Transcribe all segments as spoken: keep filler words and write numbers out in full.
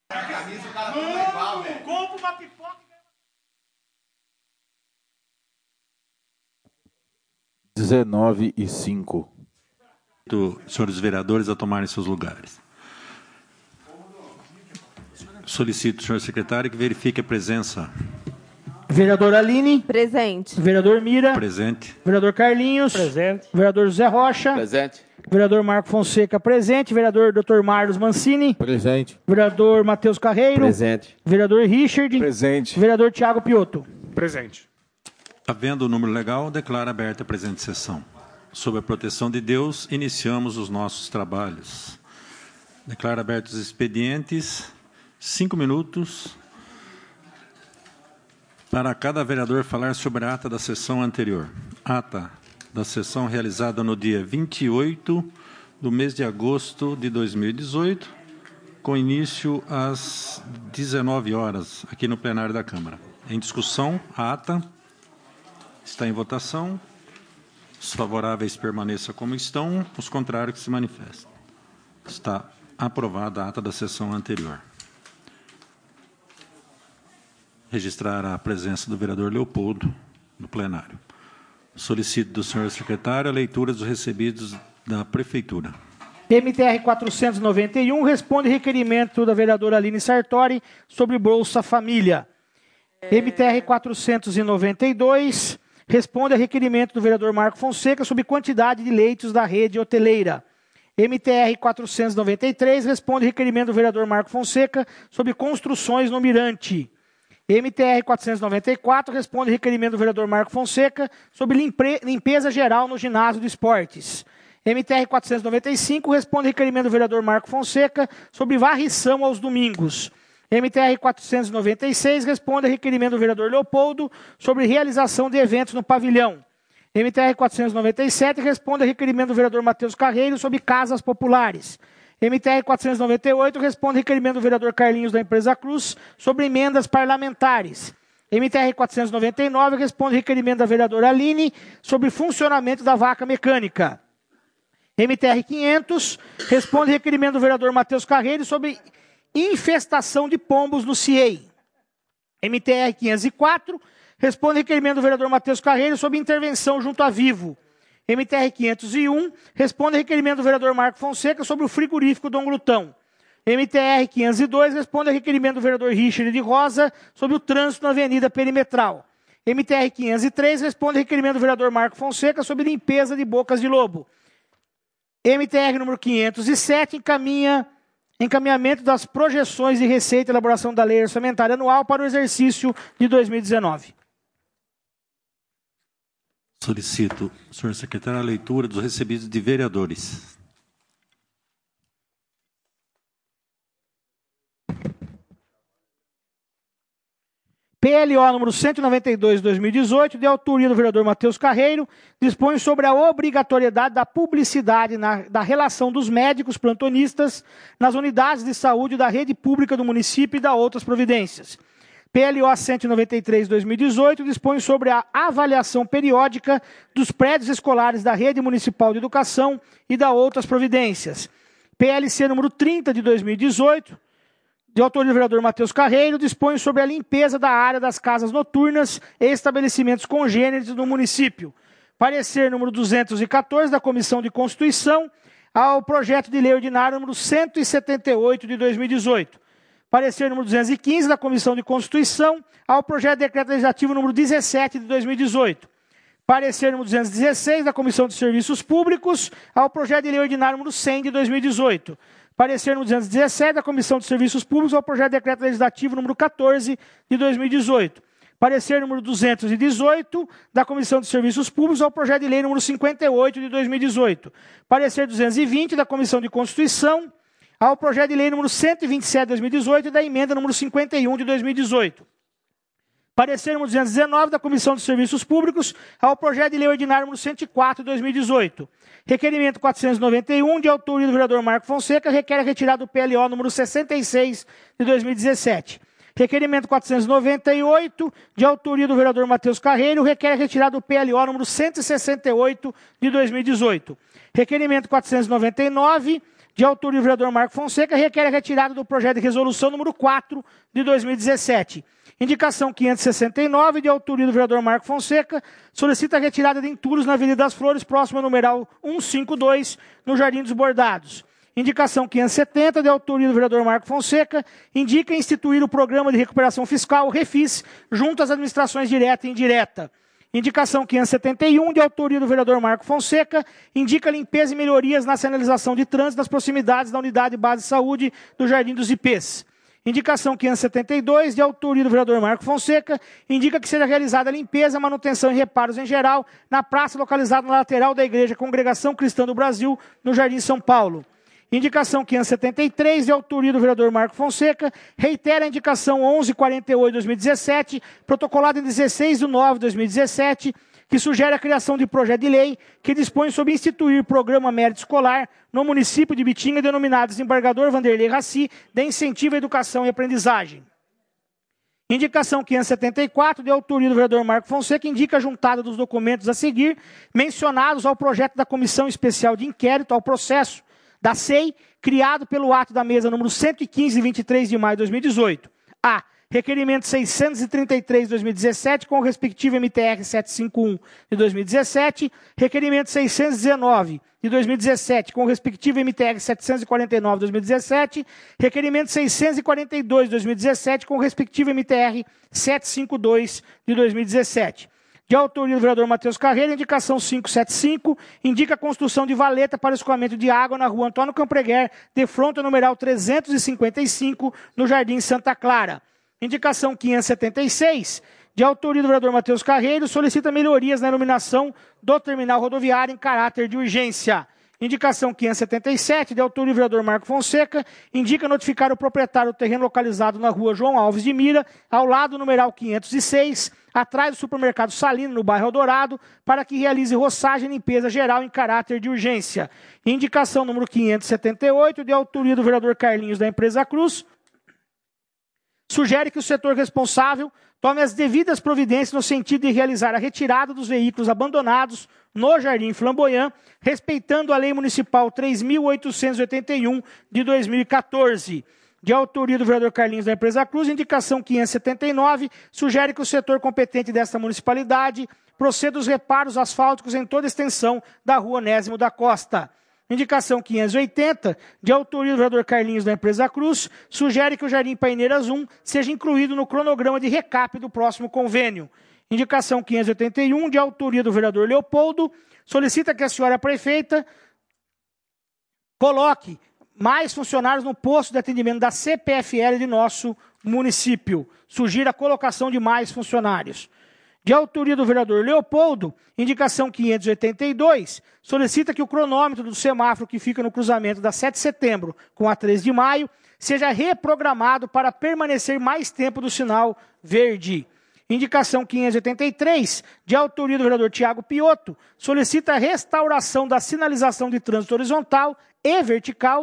A camisa o cara toma igual, velho. Compra uma pipoca. dezenove e cinco. Senhores vereadores a tomarem seus lugares. Solicito, senhor secretário, que verifique a presença. Vereador Aline. Presente. Vereador Mira. Presente. Vereador Carlinhos. Presente. Vereador José Rocha. Presente. Vereador Marco Fonseca, presente. Vereador doutor Marlos Mancini. Presente. Vereador Matheus Carreiro. Presente. Vereador Richard. Presente. Vereador Tiago Piotto. Presente. Havendo o número legal, declaro aberta a presente sessão. Sob a proteção de Deus, iniciamos os nossos trabalhos. Declaro abertos os expedientes. Cinco minutos para cada vereador falar sobre a ata da sessão anterior. Ata da sessão realizada no dia vinte e oito do mês de agosto de dois mil e dezoito, com início às dezenove horas, aqui no plenário da Câmara. Em discussão, a ata está em votação. Os favoráveis permaneçam como estão, os contrários que se manifestem. Está aprovada a ata da sessão anterior. Registrar a presença do vereador Leopoldo no plenário. Solicito do senhor secretário a leitura dos recebidos da Prefeitura. M T R quatrocentos e noventa e um responde requerimento da vereadora Aline Sartori sobre Bolsa Família. M T R quatrocentos e noventa e dois responde a requerimento do vereador Marco Fonseca sobre quantidade de leitos da rede hoteleira. M T R quatrocentos e noventa e três responde requerimento do vereador Marco Fonseca sobre construções no Mirante. M T R quatrocentos e noventa e quatro responde requerimento do vereador Marco Fonseca sobre limpe- limpeza geral no ginásio de esportes. M T R quatrocentos e noventa e cinco responde requerimento do vereador Marco Fonseca sobre varrição aos domingos. M T R quatrocentos e noventa e seis responde requerimento do vereador Leopoldo sobre realização de eventos no pavilhão. M T R quatrocentos e noventa e sete responde requerimento do vereador Matheus Carreiro sobre casas populares. M T R quatrocentos e noventa e oito responde requerimento do vereador Carlinhos da Empresa Cruz sobre emendas parlamentares. M T R quatrocentos e noventa e nove responde requerimento da vereadora Aline sobre funcionamento da vaca mecânica. M T R quinhentos responde requerimento do vereador Matheus Carreiro sobre infestação de pombos no C I E I. M T R quinhentos e quatro responde requerimento do vereador Matheus Carreiro sobre intervenção junto a Vivo. M T R quinhentos e um responde requerimento do vereador Marco Fonseca sobre o frigorífico Dom Glutão. M T R quinhentos e dois responde requerimento do vereador Richard de Rosa sobre o trânsito na Avenida Perimetral. M T R quinhentos e três responde requerimento do vereador Marco Fonseca sobre limpeza de bocas de lobo. M T R número quinhentos e sete encaminha encaminhamento das projeções de receita e elaboração da lei orçamentária anual para o exercício de dois mil e dezenove. Solicito, senhor secretário, a leitura dos recebidos de vereadores. P L O número cento e noventa e dois de dois mil e dezoito, de autoria do vereador Matheus Carreiro, dispõe sobre a obrigatoriedade da publicidade na, da relação dos médicos plantonistas nas unidades de saúde da rede pública do município e da outras providências. P L O cento e noventa e três de dois mil e dezoito dispõe sobre a avaliação periódica dos prédios escolares da rede municipal de educação e da outras providências. P L C número trinta de dois mil e dezoito, de autoria do vereador Matheus Carreiro, dispõe sobre a limpeza da área das casas noturnas e estabelecimentos congêneres no município. Parecer número duzentos e quatorze da Comissão de Constituição ao projeto de lei ordinário número cento e setenta e oito de dois mil e dezoito. Parecer número duzentos e quinze da Comissão de Constituição ao projeto de decreto legislativo número dezessete de dois mil e dezoito. Parecer número duzentos e dezesseis da Comissão de Serviços Públicos ao projeto de lei ordinário número cem de dois mil e dezoito. Parecer número duzentos e dezessete da Comissão de Serviços Públicos ao projeto de decreto legislativo número quatorze de dois mil e dezoito. Parecer número duzentos e dezoito da Comissão de Serviços Públicos ao projeto de lei número cinquenta e oito de dois mil e dezoito. Parecer duzentos e vinte da Comissão de Constituição ao projeto de lei número cento e vinte e sete de dois mil e dezoito e da emenda número cinquenta e um de dois mil e dezoito. Parecer número duzentos e dezenove da Comissão de Serviços Públicos ao projeto de lei ordinário número cento e quatro de dois mil e dezoito. Requerimento quatrocentos e noventa e um, de autoria do vereador Marco Fonseca, requer a retirada do P L O número sessenta e seis de dois mil e dezessete. Requerimento quatrocentos e noventa e oito, de autoria do vereador Matheus Carreiro, requer a retirada do P L O número cento e sessenta e oito de dois mil e dezoito. Requerimento quatrocentos e noventa e nove, de autoria do vereador Marco Fonseca, requer a retirada do projeto de resolução número quatro de dois mil e dezessete. Indicação quinhentos e sessenta e nove, de autoria do vereador Marco Fonseca, solicita a retirada de entulhos na Avenida das Flores, próximo ao numeral cento e cinquenta e dois, no Jardim dos Bordados. Indicação quinhentos e setenta, de autoria do vereador Marco Fonseca, indica instituir o Programa de Recuperação Fiscal, REFIS, junto às administrações direta e indireta. Indicação quinhentos e setenta e um, de autoria do vereador Marco Fonseca, indica limpeza e melhorias na sinalização de trânsito nas proximidades da Unidade Base de Saúde do Jardim dos Ipês. Indicação quinhentos e setenta e dois, de autoria do vereador Marco Fonseca, indica que seja realizada a limpeza, manutenção e reparos em geral na praça localizada na lateral da Igreja Congregação Cristã do Brasil, no Jardim São Paulo. Indicação quinhentos e setenta e três, de autoria do vereador Marco Fonseca, reitera a indicação onze quarenta e oito de dois mil e dezessete, protocolada em dezesseis de nove de dois mil e dezessete, que sugere a criação de projeto de lei que dispõe sobre instituir programa mérito escolar no município de Bitinga, denominado Desembargador Vanderlei Raci, de incentivo à educação e aprendizagem. Indicação quinhentos e setenta e quatro, de autoria do vereador Marco Fonseca, indica a juntada dos documentos a seguir, mencionados ao projeto da Comissão Especial de Inquérito ao processo da C E I, criado pelo ato da mesa número cento e quinze, de vinte e três de maio de dois mil e dezoito. A. Requerimento seiscentos e trinta e três de dois mil e dezessete, com o respectivo M T R setecentos e cinquenta e um de dois mil e dezessete. Requerimento seiscentos e dezenove de dois mil e dezessete, com o respectivo M T R setecentos e quarenta e nove de dois mil e dezessete. Requerimento seiscentos e quarenta e dois de dois mil e dezessete, com o respectivo M T R setecentos e cinquenta e dois de dois mil e dezessete. De autoria do vereador Matheus Carreira, indicação quinhentos e setenta e cinco, indica a construção de valeta para escoamento de água na rua Antônio Campreguer, de fronte ao numeral trezentos e cinquenta e cinco, no Jardim Santa Clara. Indicação quinhentos e setenta e seis, de autoria do vereador Matheus Carreiro, solicita melhorias na iluminação do terminal rodoviário em caráter de urgência. Indicação quinhentos e setenta e sete, de autoria do vereador Marco Fonseca, indica notificar o proprietário do terreno localizado na rua João Alves de Mira, ao lado do numeral quinhentos e seis, atrás do supermercado Salino, no bairro Eldorado, para que realize roçagem e limpeza geral em caráter de urgência. Indicação número quinhentos e setenta e oito, de autoria do vereador Carlinhos, da Empresa Cruz, sugere que o setor responsável tome as devidas providências no sentido de realizar a retirada dos veículos abandonados no Jardim Flamboyant, respeitando a Lei Municipal três mil oitocentos e oitenta e um de dois mil e quatorze. De autoria do vereador Carlinhos, da Empresa Cruz, indicação quinhentos e setenta e nove, sugere que o setor competente desta municipalidade proceda os reparos asfálticos em toda a extensão da rua Onésimo da Costa. Indicação quinhentos e oitenta, de autoria do vereador Carlinhos, da Empresa Cruz, sugere que o Jardim Paineiras um seja incluído no cronograma de recap do próximo convênio. Indicação quinhentos e oitenta e um, de autoria do vereador Leopoldo, solicita que a senhora prefeita coloque mais funcionários no posto de atendimento da C P F L de nosso município. Sugira a colocação de mais funcionários. De autoria do vereador Leopoldo, indicação quinhentos e oitenta e dois, solicita que o cronômetro do semáforo que fica no cruzamento da sete de setembro com a três de maio seja reprogramado para permanecer mais tempo do sinal verde. Indicação quinhentos e oitenta e três, de autoria do vereador Tiago Piotto, solicita a restauração da sinalização de trânsito horizontal e vertical,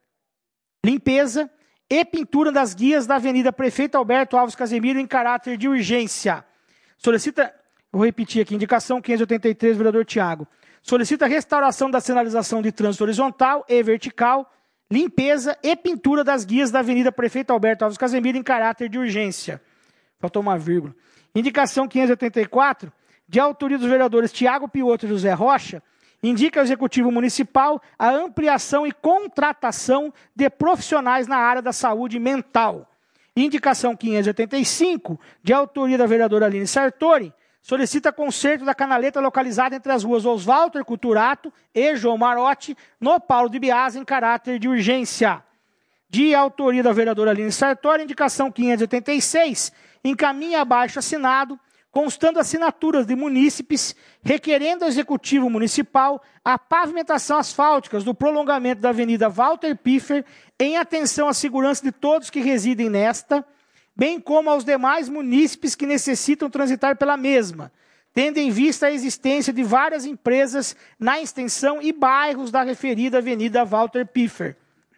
limpeza e pintura das guias da Avenida Prefeito Alberto Alves Casemiro em caráter de urgência. Solicita, vou repetir aqui, indicação quinhentos e oitenta e três, vereador Tiago. Solicita a restauração da sinalização de trânsito horizontal e vertical, limpeza e pintura das guias da Avenida Prefeito Alberto Alves Casemiro em caráter de urgência. Faltou uma vírgula. Indicação quinhentos e oitenta e quatro, de autoria dos vereadores Tiago Piotto e José Rocha, indica ao Executivo Municipal a ampliação e contratação de profissionais na área da saúde mental. Indicação quinhentos e oitenta e cinco, de autoria da vereadora Aline Sartori, solicita conserto da canaleta localizada entre as ruas Oswalter Cuturato e João Marotti, no Paulo de Biase, em caráter de urgência. De autoria da vereadora Aline Sartori, indicação quinhentos e oitenta e seis, encaminha abaixo assinado, constando assinaturas de munícipes, requerendo ao Executivo Municipal a pavimentação asfáltica do prolongamento da Avenida Walter Piffer, em atenção à segurança de todos que residem nesta, bem como aos demais munícipes que necessitam transitar pela mesma, tendo em vista a existência de várias empresas na extensão e bairros da referida Avenida Walter Piffer.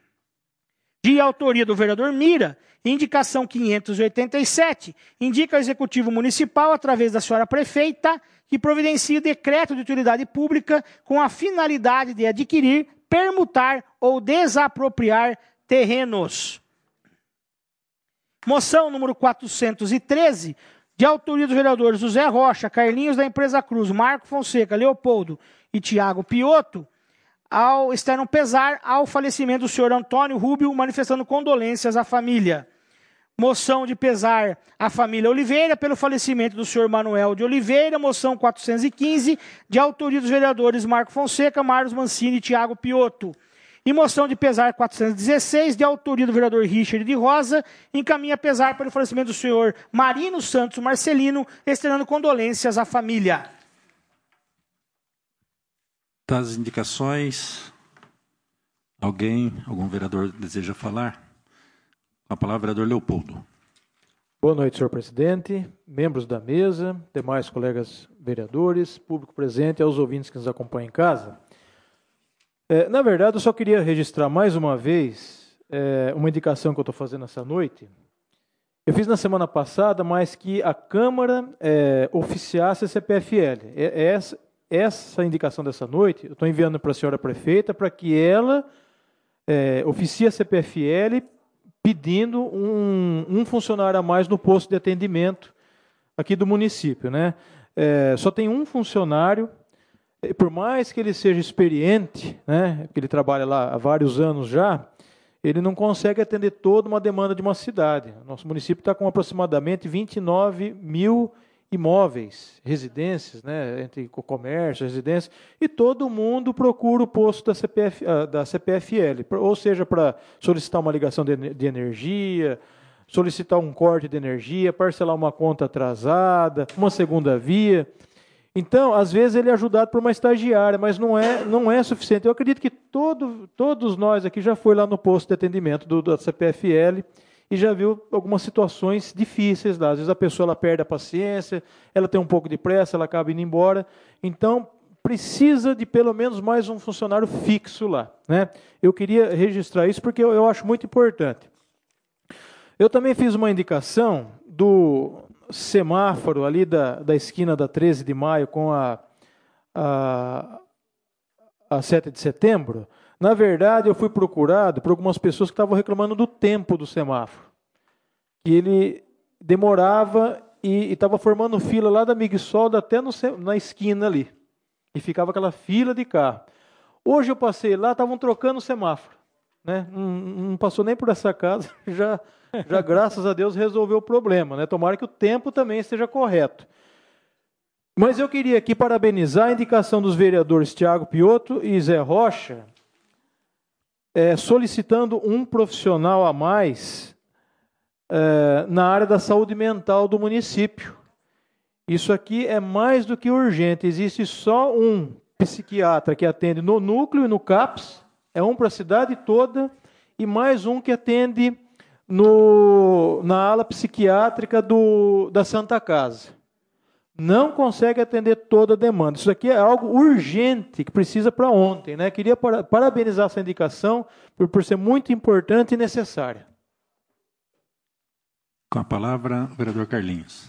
De autoria do vereador Mira, indicação quinhentos e oitenta e sete, indica ao Executivo Municipal, através da senhora prefeita, que providencie o decreto de utilidade pública com a finalidade de adquirir, permutar ou desapropriar terrenos. Moção número quatrocentos e treze, de autoria dos vereadores José Rocha, Carlinhos da Empresa Cruz, Marco Fonseca, Leopoldo e Tiago Piotto, ao externo pesar ao falecimento do senhor Antônio Rubio, manifestando condolências à família. Moção de pesar à família Oliveira pelo falecimento do senhor Manuel de Oliveira, moção quatrocentos e quinze, de autoria dos vereadores Marco Fonseca, Marlos Mancini e Tiago Piotto. E moção de pesar quatrocentos e dezesseis, de autoria do vereador Richard de Rosa, encaminha pesar pelo falecimento do senhor Marino Santos Marcelino, externando condolências à família. Das indicações, alguém, algum vereador deseja falar? Com a palavra, vereador Leopoldo. Boa noite, senhor presidente, membros da mesa, demais colegas vereadores, público presente e aos ouvintes que nos acompanham em casa. É, na verdade, eu só queria registrar mais uma vez é, uma indicação que eu estou fazendo essa noite. Eu fiz na semana passada, mas que a Câmara é, oficiasse a C P F L. É, é essa, essa indicação dessa noite, eu estou enviando para a senhora prefeita para que ela é, oficie a C P F L pedindo um, um funcionário a mais no posto de atendimento aqui do município, né? É, só tem um funcionário. Por mais que ele seja experiente, né, porque ele trabalha lá há vários anos já, ele não consegue atender toda uma demanda de uma cidade. Nosso município está com aproximadamente vinte e nove mil imóveis, residências, né, entre comércio, residências, e todo mundo procura o posto da C P F, da C P F L, ou seja, para solicitar uma ligação de, de energia, solicitar um corte de energia, parcelar uma conta atrasada, uma segunda via. Então, às vezes, ele é ajudado por uma estagiária, mas não é, não é suficiente. Eu acredito que todo, todos nós aqui já foi lá no posto de atendimento do, da C P F L e já viu algumas situações difíceis lá. Às vezes a pessoa ela perde a paciência, ela tem um pouco de pressa, ela acaba indo embora. Então, precisa de pelo menos mais um funcionário fixo lá, né? Eu queria registrar isso porque eu, eu acho muito importante. Eu também fiz uma indicação do semáforo ali da, da esquina da treze de maio com a, a, a sete de setembro. Na verdade, eu fui procurado por algumas pessoas que estavam reclamando do tempo do semáforo. Que ele demorava e estava formando fila lá da Miguel até no, na esquina ali. E ficava aquela fila de carro. Hoje eu passei lá, estavam trocando o semáforo, né? Não, não passou nem por essa casa, já... Já, graças a Deus, resolveu o problema, né? Tomara que o tempo também esteja correto. Mas eu queria aqui parabenizar a indicação dos vereadores Tiago Piotto e Zé Rocha, é, solicitando um profissional a mais é, na área da saúde mental do município. Isso aqui é mais do que urgente. Existe só um psiquiatra que atende no núcleo e no CAPS, é um para a cidade toda, e mais um que atende No, na ala psiquiátrica do, da Santa Casa. Não consegue atender toda a demanda. Isso aqui é algo urgente, que precisa para ontem, né? Queria para, parabenizar essa indicação por, por ser muito importante e necessária. Com a palavra, o vereador Carlinhos.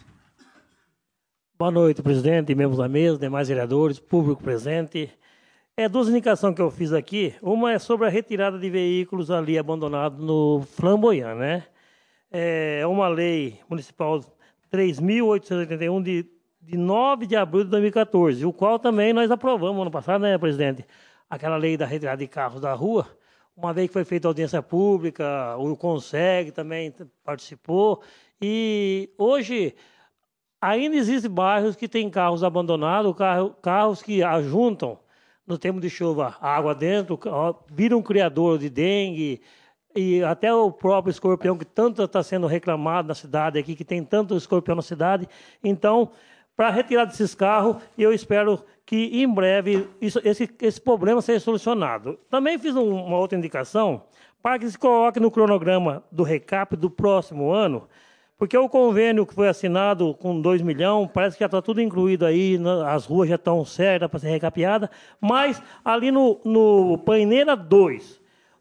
Boa noite, presidente, membros da mesa, demais vereadores, público presente. É duas indicações que eu fiz aqui. Uma é sobre a retirada de veículos ali abandonados no Flamboyant, né? É uma lei municipal três mil oitocentos e oitenta e um de, de nove de abril de dois mil e quatorze, o qual também nós aprovamos ano passado, né, presidente? Aquela lei da retirada de carros da rua. Uma vez que foi feita audiência pública, o Conseg também participou. E hoje ainda existem bairros que têm carros abandonados, carro, carros que ajuntam no tempo de chuva, água dentro, vira um criador de dengue, e até o próprio escorpião, que tanto está sendo reclamado na cidade aqui, que tem tanto escorpião na cidade. Então, para retirar desses carros, eu espero que em breve isso, esse, esse problema seja solucionado. Também fiz um, uma outra indicação para que se coloque no cronograma do recap do próximo ano, porque o convênio que foi assinado com dois milhões, parece que já está tudo incluído aí, as ruas já estão certas para ser recapeadas, mas ali no, no Paineira dois,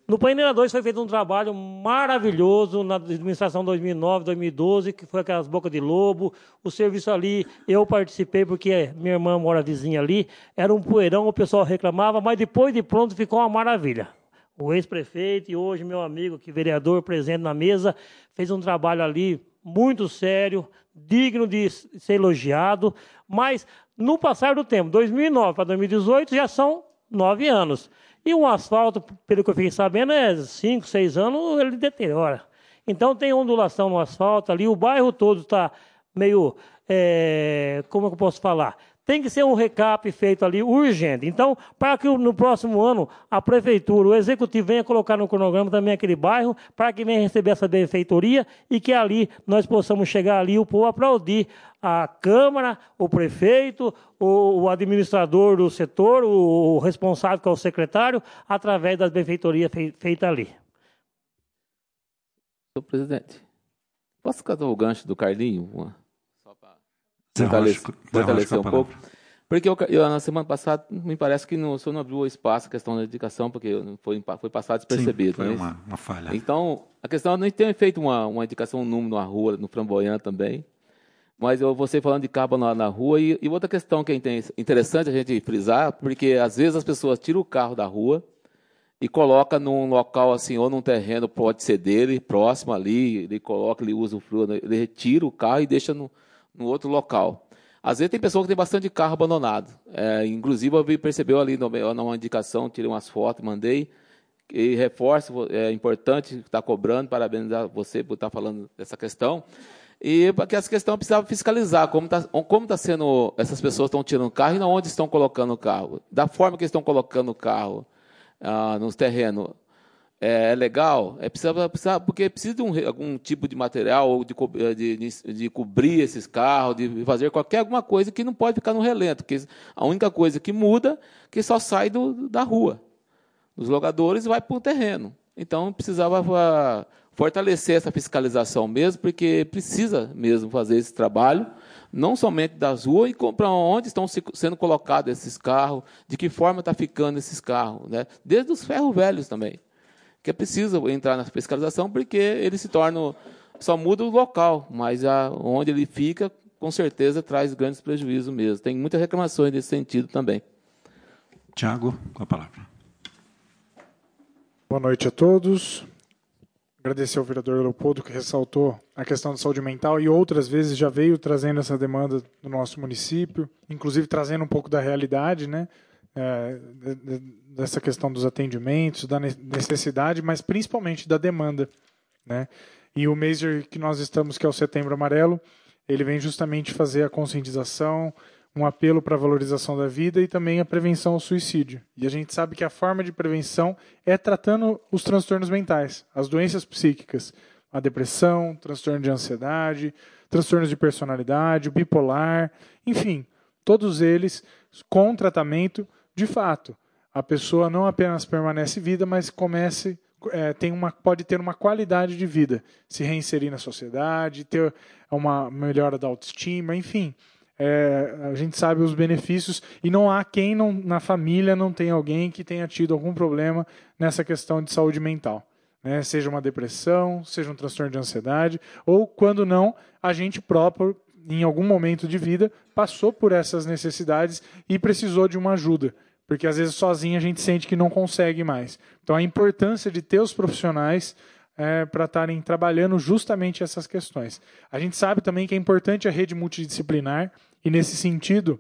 No Paineira dois foi feito um trabalho maravilhoso na administração dois mil e nove, dois mil e doze, que foi aquelas bocas de lobo. O serviço ali, eu participei porque minha irmã mora vizinha ali. Era um poeirão, o pessoal reclamava, mas depois de pronto ficou uma maravilha. O ex-prefeito e hoje meu amigo, que vereador presente na mesa, fez um trabalho ali muito sério, digno de ser elogiado. Mas no passar do tempo, dois mil e nove para dois mil e dezoito, já são nove anos. E um asfalto, pelo que eu fiquei sabendo, é cinco, seis anos, ele deteriora. Então, tem ondulação no asfalto ali, o bairro todo está meio, é, como eu posso falar? Tem que ser um recap feito ali urgente. Então, para que no próximo ano a prefeitura, o executivo venha colocar no cronograma também aquele bairro, para que venha receber essa benfeitoria e que ali nós possamos chegar ali, o povo aplaudir a Câmara, o prefeito, o, o administrador do setor, o, o responsável, que é o secretário, através das benfeitorias fei, feitas ali. Senhor presidente, posso casar o gancho do Carlinho? Uma, só para fortalecer, fortalecer um pouco. Porque eu, eu, na semana passada, me parece que no, o senhor não abriu espaço a questão da indicação, porque foi, foi passado despercebido. Sim, foi né? uma, uma falha. Então, a questão é não ter feito uma, uma indicação, um número na rua, no Flamboyant também. Mas eu você falando de carro na, na rua. E, e outra questão que é interessante a gente frisar, porque às vezes as pessoas tiram o carro da rua e colocam num local assim, ou num terreno, pode ser dele, próximo ali, ele coloca, ele usa o fluido, ele retira o carro e deixa no, no outro local. Às vezes tem pessoas que tem bastante carro abandonado. É, inclusive, eu vi, percebeu ali numa indicação, tirei umas fotos, mandei, e reforço, é importante estar cobrando, parabenizar você por estar falando dessa questão. E porque essa questão precisava fiscalizar como está como tá sendo, essas pessoas estão tirando o carro e onde estão colocando o carro. Da forma que estão colocando o carro ah, nos terrenos, é, é legal? É, precisa, precisa, porque precisa de um, algum tipo de material, ou de, de, de, de cobrir esses carros, de fazer qualquer alguma coisa que não pode ficar no relento. Porque a única coisa que muda é que só sai do, da rua, dos logadores, e vai para o terreno. Então, precisava fortalecer essa fiscalização mesmo, porque precisa mesmo fazer esse trabalho, não somente das ruas, e para onde estão sendo colocados esses carros, de que forma está ficando esses carros, né? Desde os ferros velhos também, que é preciso entrar na fiscalização, porque ele se torna, só muda o local, mas a, onde ele fica, com certeza, traz grandes prejuízos mesmo. Tem muitas reclamações nesse sentido também. Tiago, com a palavra. Boa noite a todos. Agradecer ao vereador Leopoldo, que ressaltou a questão da saúde mental e outras vezes já veio trazendo essa demanda no nosso município, inclusive trazendo um pouco da realidade, né, é, dessa questão dos atendimentos, da necessidade, mas principalmente da demanda, né. E o mês que nós estamos, que é o Setembro Amarelo, ele vem justamente fazer a conscientização, um apelo para a valorização da vida e também a prevenção ao suicídio. E a gente sabe que a forma de prevenção é tratando os transtornos mentais, as doenças psíquicas, a depressão, transtorno de ansiedade, transtornos de personalidade, o bipolar, enfim, todos eles com tratamento de fato. A pessoa não apenas permanece viva, mas comece, é, tem uma, pode ter uma qualidade de vida, se reinserir na sociedade, ter uma melhora da autoestima, enfim. É, a gente sabe os benefícios e não há quem não, na família não tenha alguém que tenha tido algum problema nessa questão de saúde mental, né? Seja uma depressão, seja um transtorno de ansiedade, ou quando não, a gente próprio, em algum momento de vida, passou por essas necessidades e precisou de uma ajuda, porque às vezes sozinho a gente sente que não consegue mais. Então a importância de ter os profissionais É, para estarem trabalhando justamente essas questões. A gente sabe também que é importante a rede multidisciplinar, e nesse sentido,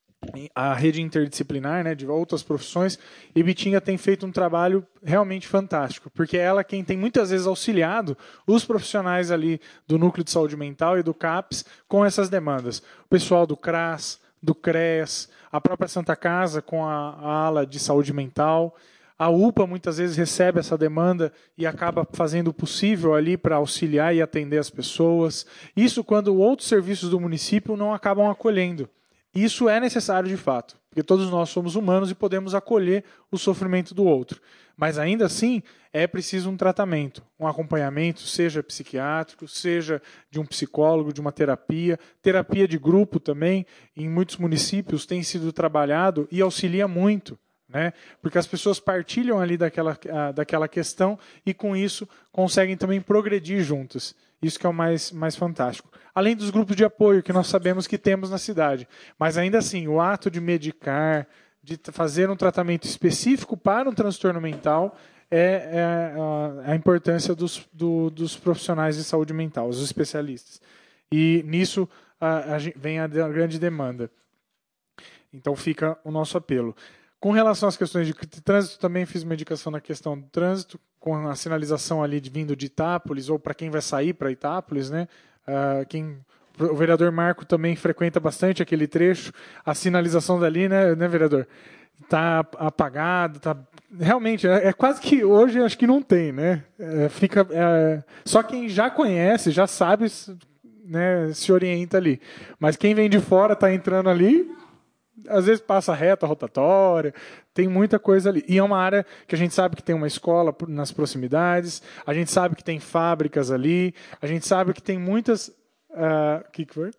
a rede interdisciplinar, né, de outras profissões, e Bitinga tem feito um trabalho realmente fantástico, porque é ela quem tem muitas vezes auxiliado os profissionais ali do Núcleo de Saúde Mental e do CAPS com essas demandas. O pessoal do CRAS, do CREAS, a própria Santa Casa com a, a ala de saúde mental. A U P A muitas vezes recebe essa demanda e acaba fazendo o possível ali para auxiliar e atender as pessoas. Isso quando outros serviços do município não acabam acolhendo. Isso é necessário de fato, porque todos nós somos humanos e podemos acolher o sofrimento do outro. Mas ainda assim, é preciso um tratamento, um acompanhamento, seja psiquiátrico, seja de um psicólogo, de uma terapia. Terapia de grupo também, em muitos municípios, tem sido trabalhado e auxilia muito. né? Porque as pessoas partilham ali daquela, daquela questão e, com isso, conseguem também progredir juntas. Isso que é o mais, mais fantástico. Além dos grupos de apoio que nós sabemos que temos na cidade. Mas, ainda assim, o ato de medicar, de fazer um tratamento específico para um transtorno mental, é, é a, a importância dos, do, dos profissionais de saúde mental, os especialistas. E, nisso, a, a, vem a grande demanda. Então, fica o nosso apelo. Com relação às questões de trânsito, também fiz uma indicação na questão do trânsito, com a sinalização ali de, vindo de Itápolis, ou para quem vai sair para Itápolis, né? Uh, quem, o vereador Marco também frequenta bastante aquele trecho, a sinalização dali, né, né vereador? Está apagado, tá, realmente, é, é quase que hoje acho que não tem, né? É, fica, é, só quem já conhece, já sabe, né, se orienta ali. Mas quem vem de fora está entrando ali, às vezes passa reta, rotatória, tem muita coisa ali. E é uma área que a gente sabe que tem uma escola nas proximidades, a gente sabe que tem fábricas ali, a gente sabe que tem muitas... O uh, que, que foi?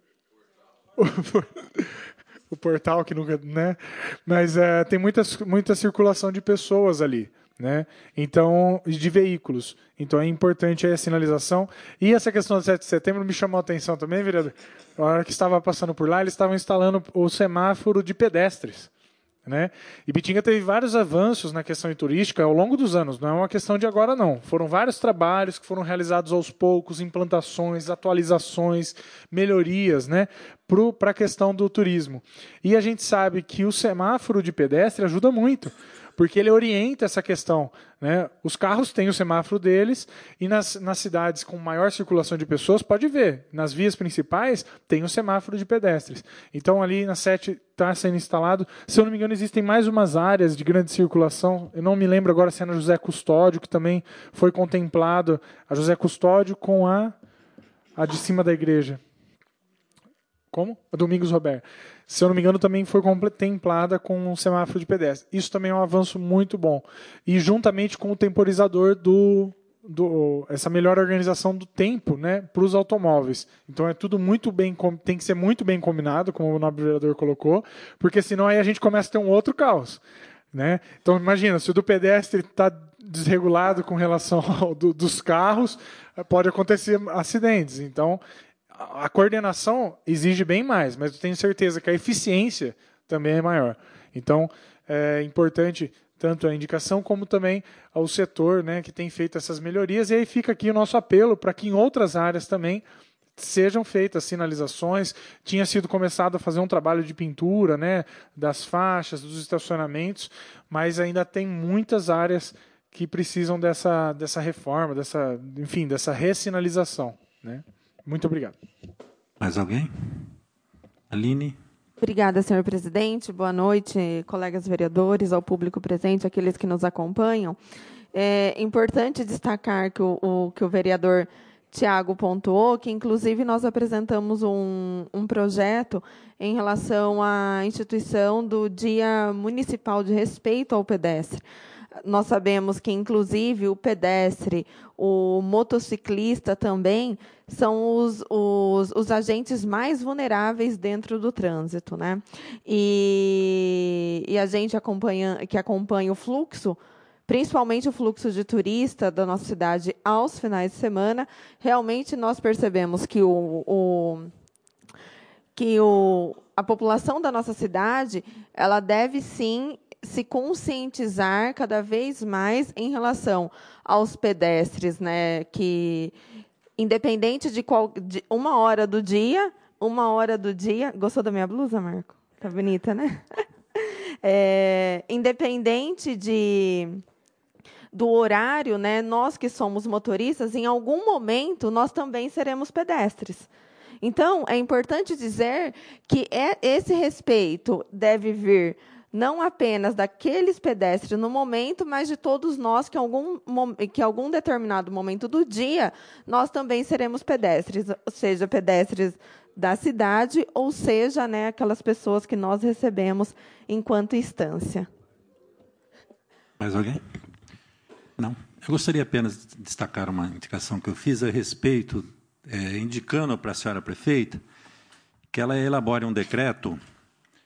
O portal que nunca... né? Mas uh, tem muitas, muita circulação de pessoas ali, né? Então, de veículos. Então é importante a sinalização. E essa questão do sete de setembro me chamou a atenção também, vereador. Na hora que estava passando por lá, eles estavam instalando o semáforo de pedestres, né? E Bitinga teve vários avanços na questão turística ao longo dos anos, não é uma questão de agora não. Foram vários trabalhos que foram realizados aos poucos, implantações, atualizações, melhorias, né, para a questão do turismo. E a gente sabe que o semáforo de pedestre ajuda muito, porque ele orienta essa questão, né? Os carros têm o semáforo deles e nas, nas cidades com maior circulação de pessoas, pode ver, nas vias principais tem o semáforo de pedestres. Então ali na sete está sendo instalado, se eu não me engano existem mais umas áreas de grande circulação, eu não me lembro agora se é na José Custódio, que também foi contemplado, a José Custódio com a, a de cima da igreja. Como? A Domingos Roberto. Se eu não me engano, também foi contemplada com um semáforo de pedestre. Isso também é um avanço muito bom. E juntamente com o temporizador do, do essa melhor organização do tempo, né, para os automóveis. Então é tudo muito bem, tem que ser muito bem combinado, como o nobre vereador colocou, porque senão aí a gente começa a ter um outro caos, né? Então imagina, se o do pedestre está desregulado com relação ao do, dos carros, pode acontecer acidentes. Então a coordenação exige bem mais, mas eu tenho certeza que a eficiência também é maior. Então, é importante tanto a indicação como também ao setor, né, que tem feito essas melhorias. E aí fica aqui o nosso apelo para que em outras áreas também sejam feitas sinalizações. Tinha sido começado a fazer um trabalho de pintura, né, das faixas, dos estacionamentos, mas ainda tem muitas áreas que precisam dessa, dessa reforma, dessa, enfim, dessa ressinalização, né? Muito obrigado. Mais alguém? Aline? Obrigada, senhor presidente. Boa noite, colegas vereadores, ao público presente, aqueles que nos acompanham. É importante destacar que o, o, que o vereador Tiago pontuou, que, inclusive, nós apresentamos um, um projeto em relação à instituição do Dia Municipal de Respeito ao Pedestre. Nós sabemos que, inclusive, o pedestre, o motociclista também são os, os, os agentes mais vulneráveis dentro do trânsito, né? E, e a gente acompanha, que acompanha o fluxo, principalmente o fluxo de turista da nossa cidade aos finais de semana, realmente nós percebemos que, o, o, que o, a população da nossa cidade ela deve, sim, se conscientizar cada vez mais em relação aos pedestres, né, que, independente de, qual, de uma hora do dia, uma hora do dia... Gostou da minha blusa, Marco? Tá bonita, né? É, independente de, do horário, né, nós que somos motoristas, em algum momento, nós também seremos pedestres. Então, é importante dizer que é, esse respeito deve vir não apenas daqueles pedestres no momento, mas de todos nós que em algum, que em algum determinado momento do dia nós também seremos pedestres, seja pedestres da cidade, ou seja, né, aquelas pessoas que nós recebemos enquanto instância. Mais alguém? Não. Eu gostaria apenas de destacar uma indicação que eu fiz a respeito, é, indicando para a senhora prefeita que ela elabore um decreto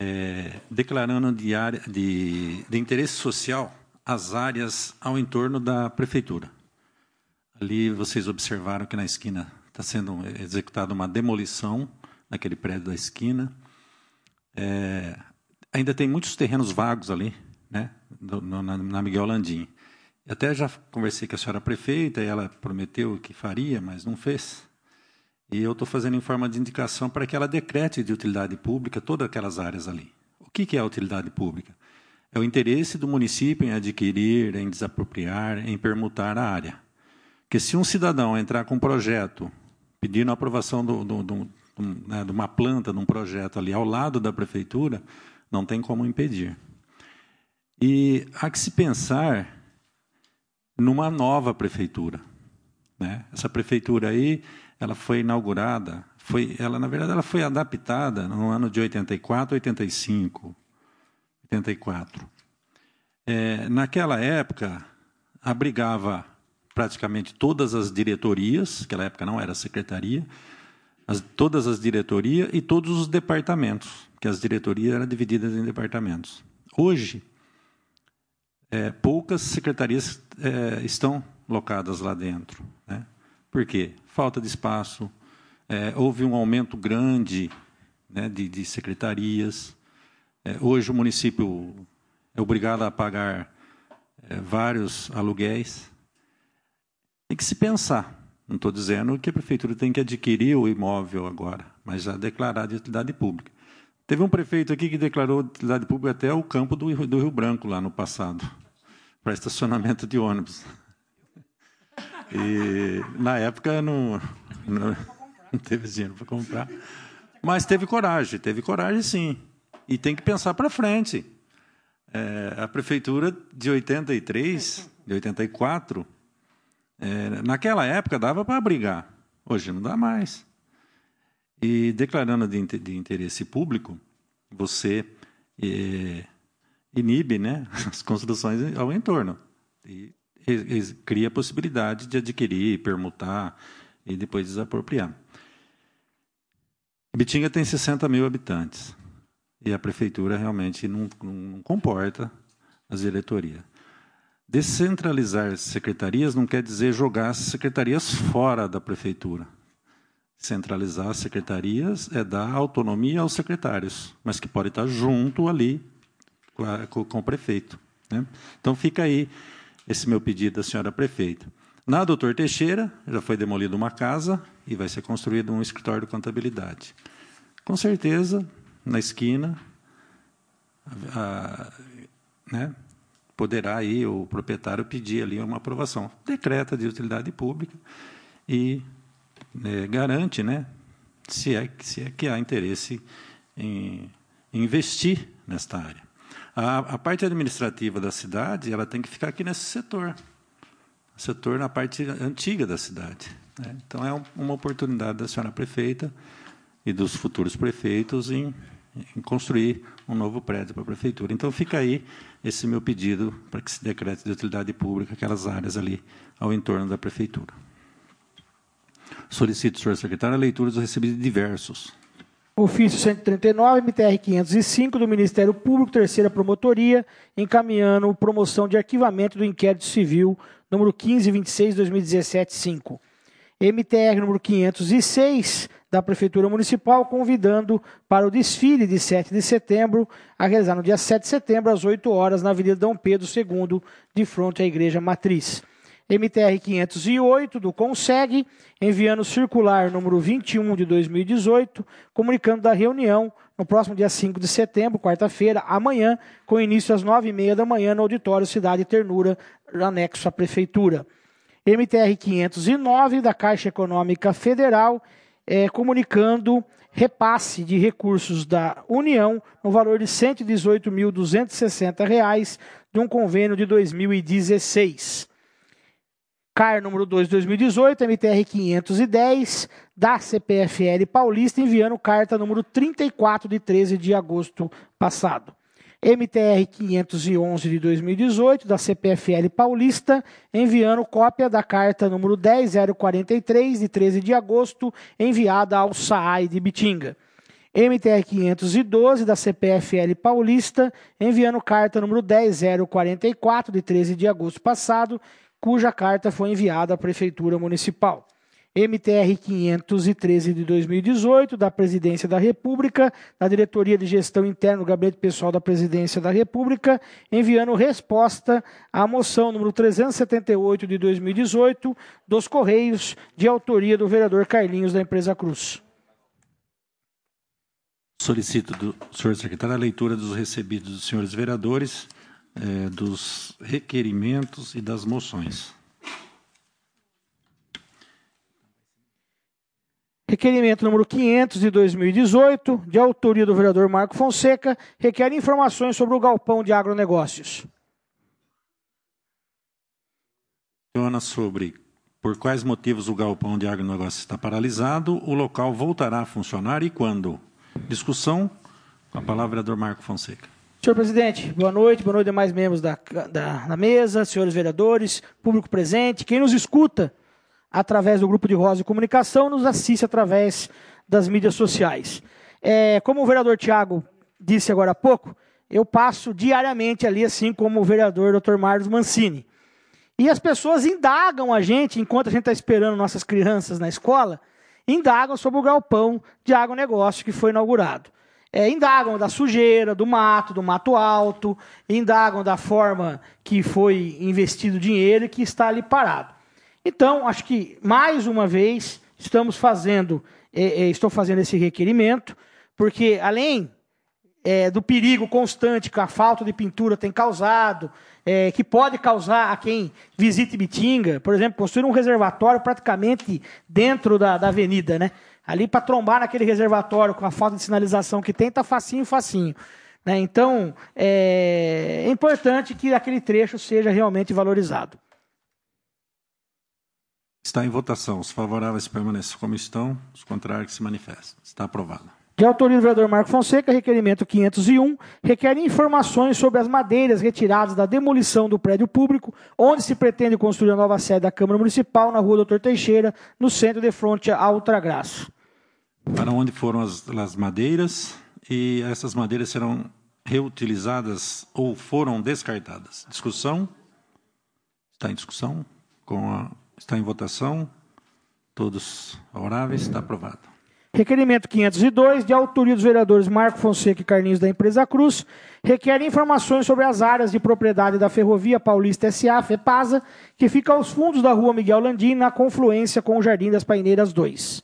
é, declarando de, área, de, de interesse social as áreas ao entorno da prefeitura. Ali vocês observaram que na esquina está sendo executada uma demolição naquele prédio da esquina. É, ainda tem muitos terrenos vagos ali, né, do, no, na, na Miguel Landim. Até já conversei com a senhora prefeita, e ela prometeu que faria, mas não fez. E eu estou fazendo em forma de indicação para que ela decrete de utilidade pública todas aquelas áreas ali. O que, que é a utilidade pública? É o interesse do município em adquirir, em desapropriar, em permutar a área. Porque se um cidadão entrar com um projeto, pedindo a aprovação do, do, do, do, né, de uma planta, de um projeto ali ao lado da prefeitura, não tem como impedir. E há que se pensar numa nova prefeitura, né? Essa prefeitura aí, ela foi inaugurada, foi, ela na verdade ela foi adaptada no ano de oitenta e quatro, oitenta e cinco, oitenta e quatro. É, naquela época abrigava praticamente todas as diretorias, naquela época não era secretaria, as, todas as diretorias e todos os departamentos, que as diretorias eram divididas em departamentos. Hoje, é, poucas secretarias é, estão locadas lá dentro, né? Por quê? Falta de espaço, é, houve um aumento grande, né, de, de secretarias. É, hoje o município é obrigado a pagar é, vários aluguéis. Tem que se pensar. Não estou dizendo que a prefeitura tem que adquirir o imóvel agora, mas já declarar de utilidade pública. Teve um prefeito aqui que declarou de utilidade pública até o campo do, do Rio Branco, lá no passado, para estacionamento de ônibus. E, na época, não, não, não teve dinheiro para comprar. Mas teve coragem, teve coragem, sim. E tem que pensar para frente. É, a prefeitura de oitenta e três, de oitenta e quatro, é, naquela época dava para abrigar. Hoje não dá mais. E declarando de, de interesse público, você é, inibe, né, as construções ao entorno. E cria a possibilidade de adquirir, permutar e depois desapropriar. Bitinga tem sessenta mil habitantes e a prefeitura realmente não, não comporta as diretorias. Descentralizar secretarias não quer dizer jogar as secretarias fora da prefeitura. Centralizar as secretarias é dar autonomia aos secretários, mas que pode estar junto ali com, a, com, com o prefeito, né? Então fica aí esse meu pedido à senhora prefeita. Na doutor Teixeira, já foi demolida uma casa e vai ser construído um escritório de contabilidade. Com certeza, na esquina, a, a, né, poderá aí o proprietário pedir ali uma aprovação. Decreta de utilidade pública e é, garante, né, se é, se é que há interesse em, em investir nesta área. A, a parte administrativa da cidade, ela tem que ficar aqui nesse setor, setor na parte antiga da cidade, né? Então, é um, uma oportunidade da senhora prefeita e dos futuros prefeitos em, em construir um novo prédio para a prefeitura. Então, fica aí esse meu pedido para que se decrete de utilidade pública aquelas áreas ali ao entorno da prefeitura. Solicito, senhor secretário, a leitura dos recebidos diversos. Ofício cento e trinta e nove, M T R quinhentos e cinco, do Ministério Público, terceira Promotoria, encaminhando promoção de arquivamento do inquérito civil, número quinze vinte e seis, dois mil e dezessete, cinco. M T R número quinhentos e seis, da Prefeitura Municipal, convidando para o desfile de sete de setembro, a realizar no dia sete de setembro, às oito horas, na Avenida Dom Pedro segundo, de frente à Igreja Matriz. M T R quinhentos e oito, do CONSEG, enviando circular número vinte e um de dois mil e dezoito, comunicando da reunião no próximo dia cinco de setembro, quarta-feira, amanhã, com início às nove e meia da manhã, no auditório Cidade Ternura, anexo à Prefeitura. M T R quinhentos e nove, da Caixa Econômica Federal, é, comunicando repasse de recursos da União no valor de cento e dezoito mil duzentos e sessenta reais de um convênio de dois mil e dezesseis. C A R número dois de dois mil e dezoito, M T R quinhentos e dez, da C P F L Paulista, enviando carta número trinta e quatro de treze de agosto passado. M T R quinhentos e onze de dois mil e dezoito, da C P F L Paulista, enviando cópia da carta número dez mil quarenta e três, de treze de agosto, enviada ao S A A I de Bitinga. M T R quinhentos e doze, da C P F L Paulista, enviando carta número dez mil quarenta e quatro, de treze de agosto passado, cuja carta foi enviada à Prefeitura Municipal. M T R quinhentos e treze, de dois mil e dezoito, da Presidência da República, da Diretoria de Gestão Interna do Gabinete Pessoal da Presidência da República, enviando resposta à moção número trezentos e setenta e oito, de dois mil e dezoito, dos Correios, de autoria do vereador Carlinhos, da Empresa Cruz. Solicito do senhor secretário a leitura dos recebidos dos senhores vereadores, eh, dos requerimentos e das moções. Requerimento número quinhentos, de dois mil e dezoito, de autoria do vereador Marco Fonseca, requer informações sobre o galpão de agronegócios. Questiona sobre por quais motivos o galpão de agronegócios está paralisado, o local voltará a funcionar e quando? Discussão, com a palavra, vereador Marco Fonseca. Senhor presidente, boa noite, boa noite demais membros da, da, da mesa, senhores vereadores, público presente, quem nos escuta através do Grupo de Voz de Comunicação, nos assiste através das mídias sociais. É, como o vereador Tiago disse agora há pouco, eu passo diariamente ali, assim como o vereador doutor Marlos Mancini. E as pessoas indagam a gente, enquanto a gente está esperando nossas crianças na escola, indagam sobre o galpão de agronegócio que foi inaugurado. É, indagam da sujeira, do mato, do mato alto, indagam da forma que foi investido o dinheiro e que está ali parado. Então, acho que, mais uma vez, estamos fazendo, é, é, estou fazendo esse requerimento, porque, além é, do perigo constante que a falta de pintura tem causado, é, que pode causar a quem visite Bitinga, por exemplo, construir um reservatório praticamente dentro da, da avenida, né? Ali para trombar naquele reservatório com a falta de sinalização que tem, está facinho, facinho. Né? Então, é, é importante que aquele trecho seja realmente valorizado. Está em votação. Os favoráveis permaneçam como estão, os contrários que se manifestam. Está aprovado. De autoria do vereador Marco Fonseca, requerimento quinhentos e um, requer informações sobre as madeiras retiradas da demolição do prédio público, onde se pretende construir a nova sede da Câmara Municipal, na rua doutor Teixeira, no centro de fronte à Ultragraça. Para onde foram as, as madeiras e essas madeiras serão reutilizadas ou foram descartadas? Discussão? Está em discussão? Com a, está em votação? Todos favoráveis? Está aprovado. Requerimento quinhentos e dois, de autoria dos vereadores Marco Fonseca e Carlinhos da Empresa Cruz, requer informações sobre as áreas de propriedade da Ferrovia Paulista S A, FEPASA, que fica aos fundos da rua Miguel Landim, na confluência com o Jardim das Paineiras dois.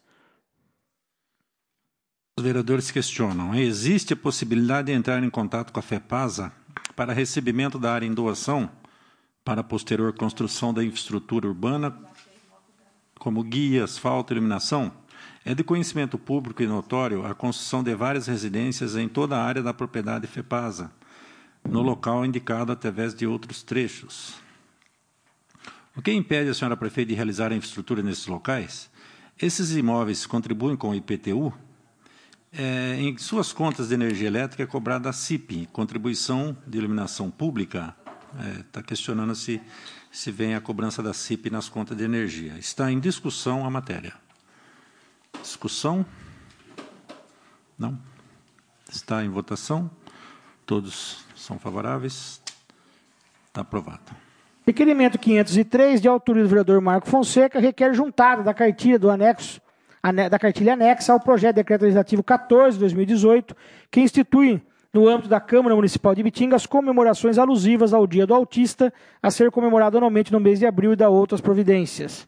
Os vereadores questionam: existe a possibilidade de entrar em contato com a FEPASA para recebimento da área em doação para a posterior construção da infraestrutura urbana, como guia, asfalto e iluminação? É de conhecimento público e notório a construção de várias residências em toda a área da propriedade FEPASA, no local indicado através de outros trechos. O que impede a senhora prefeita de realizar a infraestrutura nesses locais? Esses imóveis contribuem com o I P T U? É, em suas contas de energia elétrica é cobrada a C I P, Contribuição de Iluminação Pública. Está é, questionando se, se vem a cobrança da C I P nas contas de energia. Está em discussão a matéria. Discussão? Não? Está em votação? Todos são favoráveis? Está aprovado. Requerimento quinhentos e três, de autoria do vereador Marco Fonseca, requer juntada da cartilha do anexo, da cartilha anexa ao projeto de decreto legislativo quatorze de dois mil e dezoito, que institui, no âmbito da Câmara Municipal de Bitinga, as comemorações alusivas ao Dia do Autista, a ser comemorado anualmente no mês de abril, e da outras providências.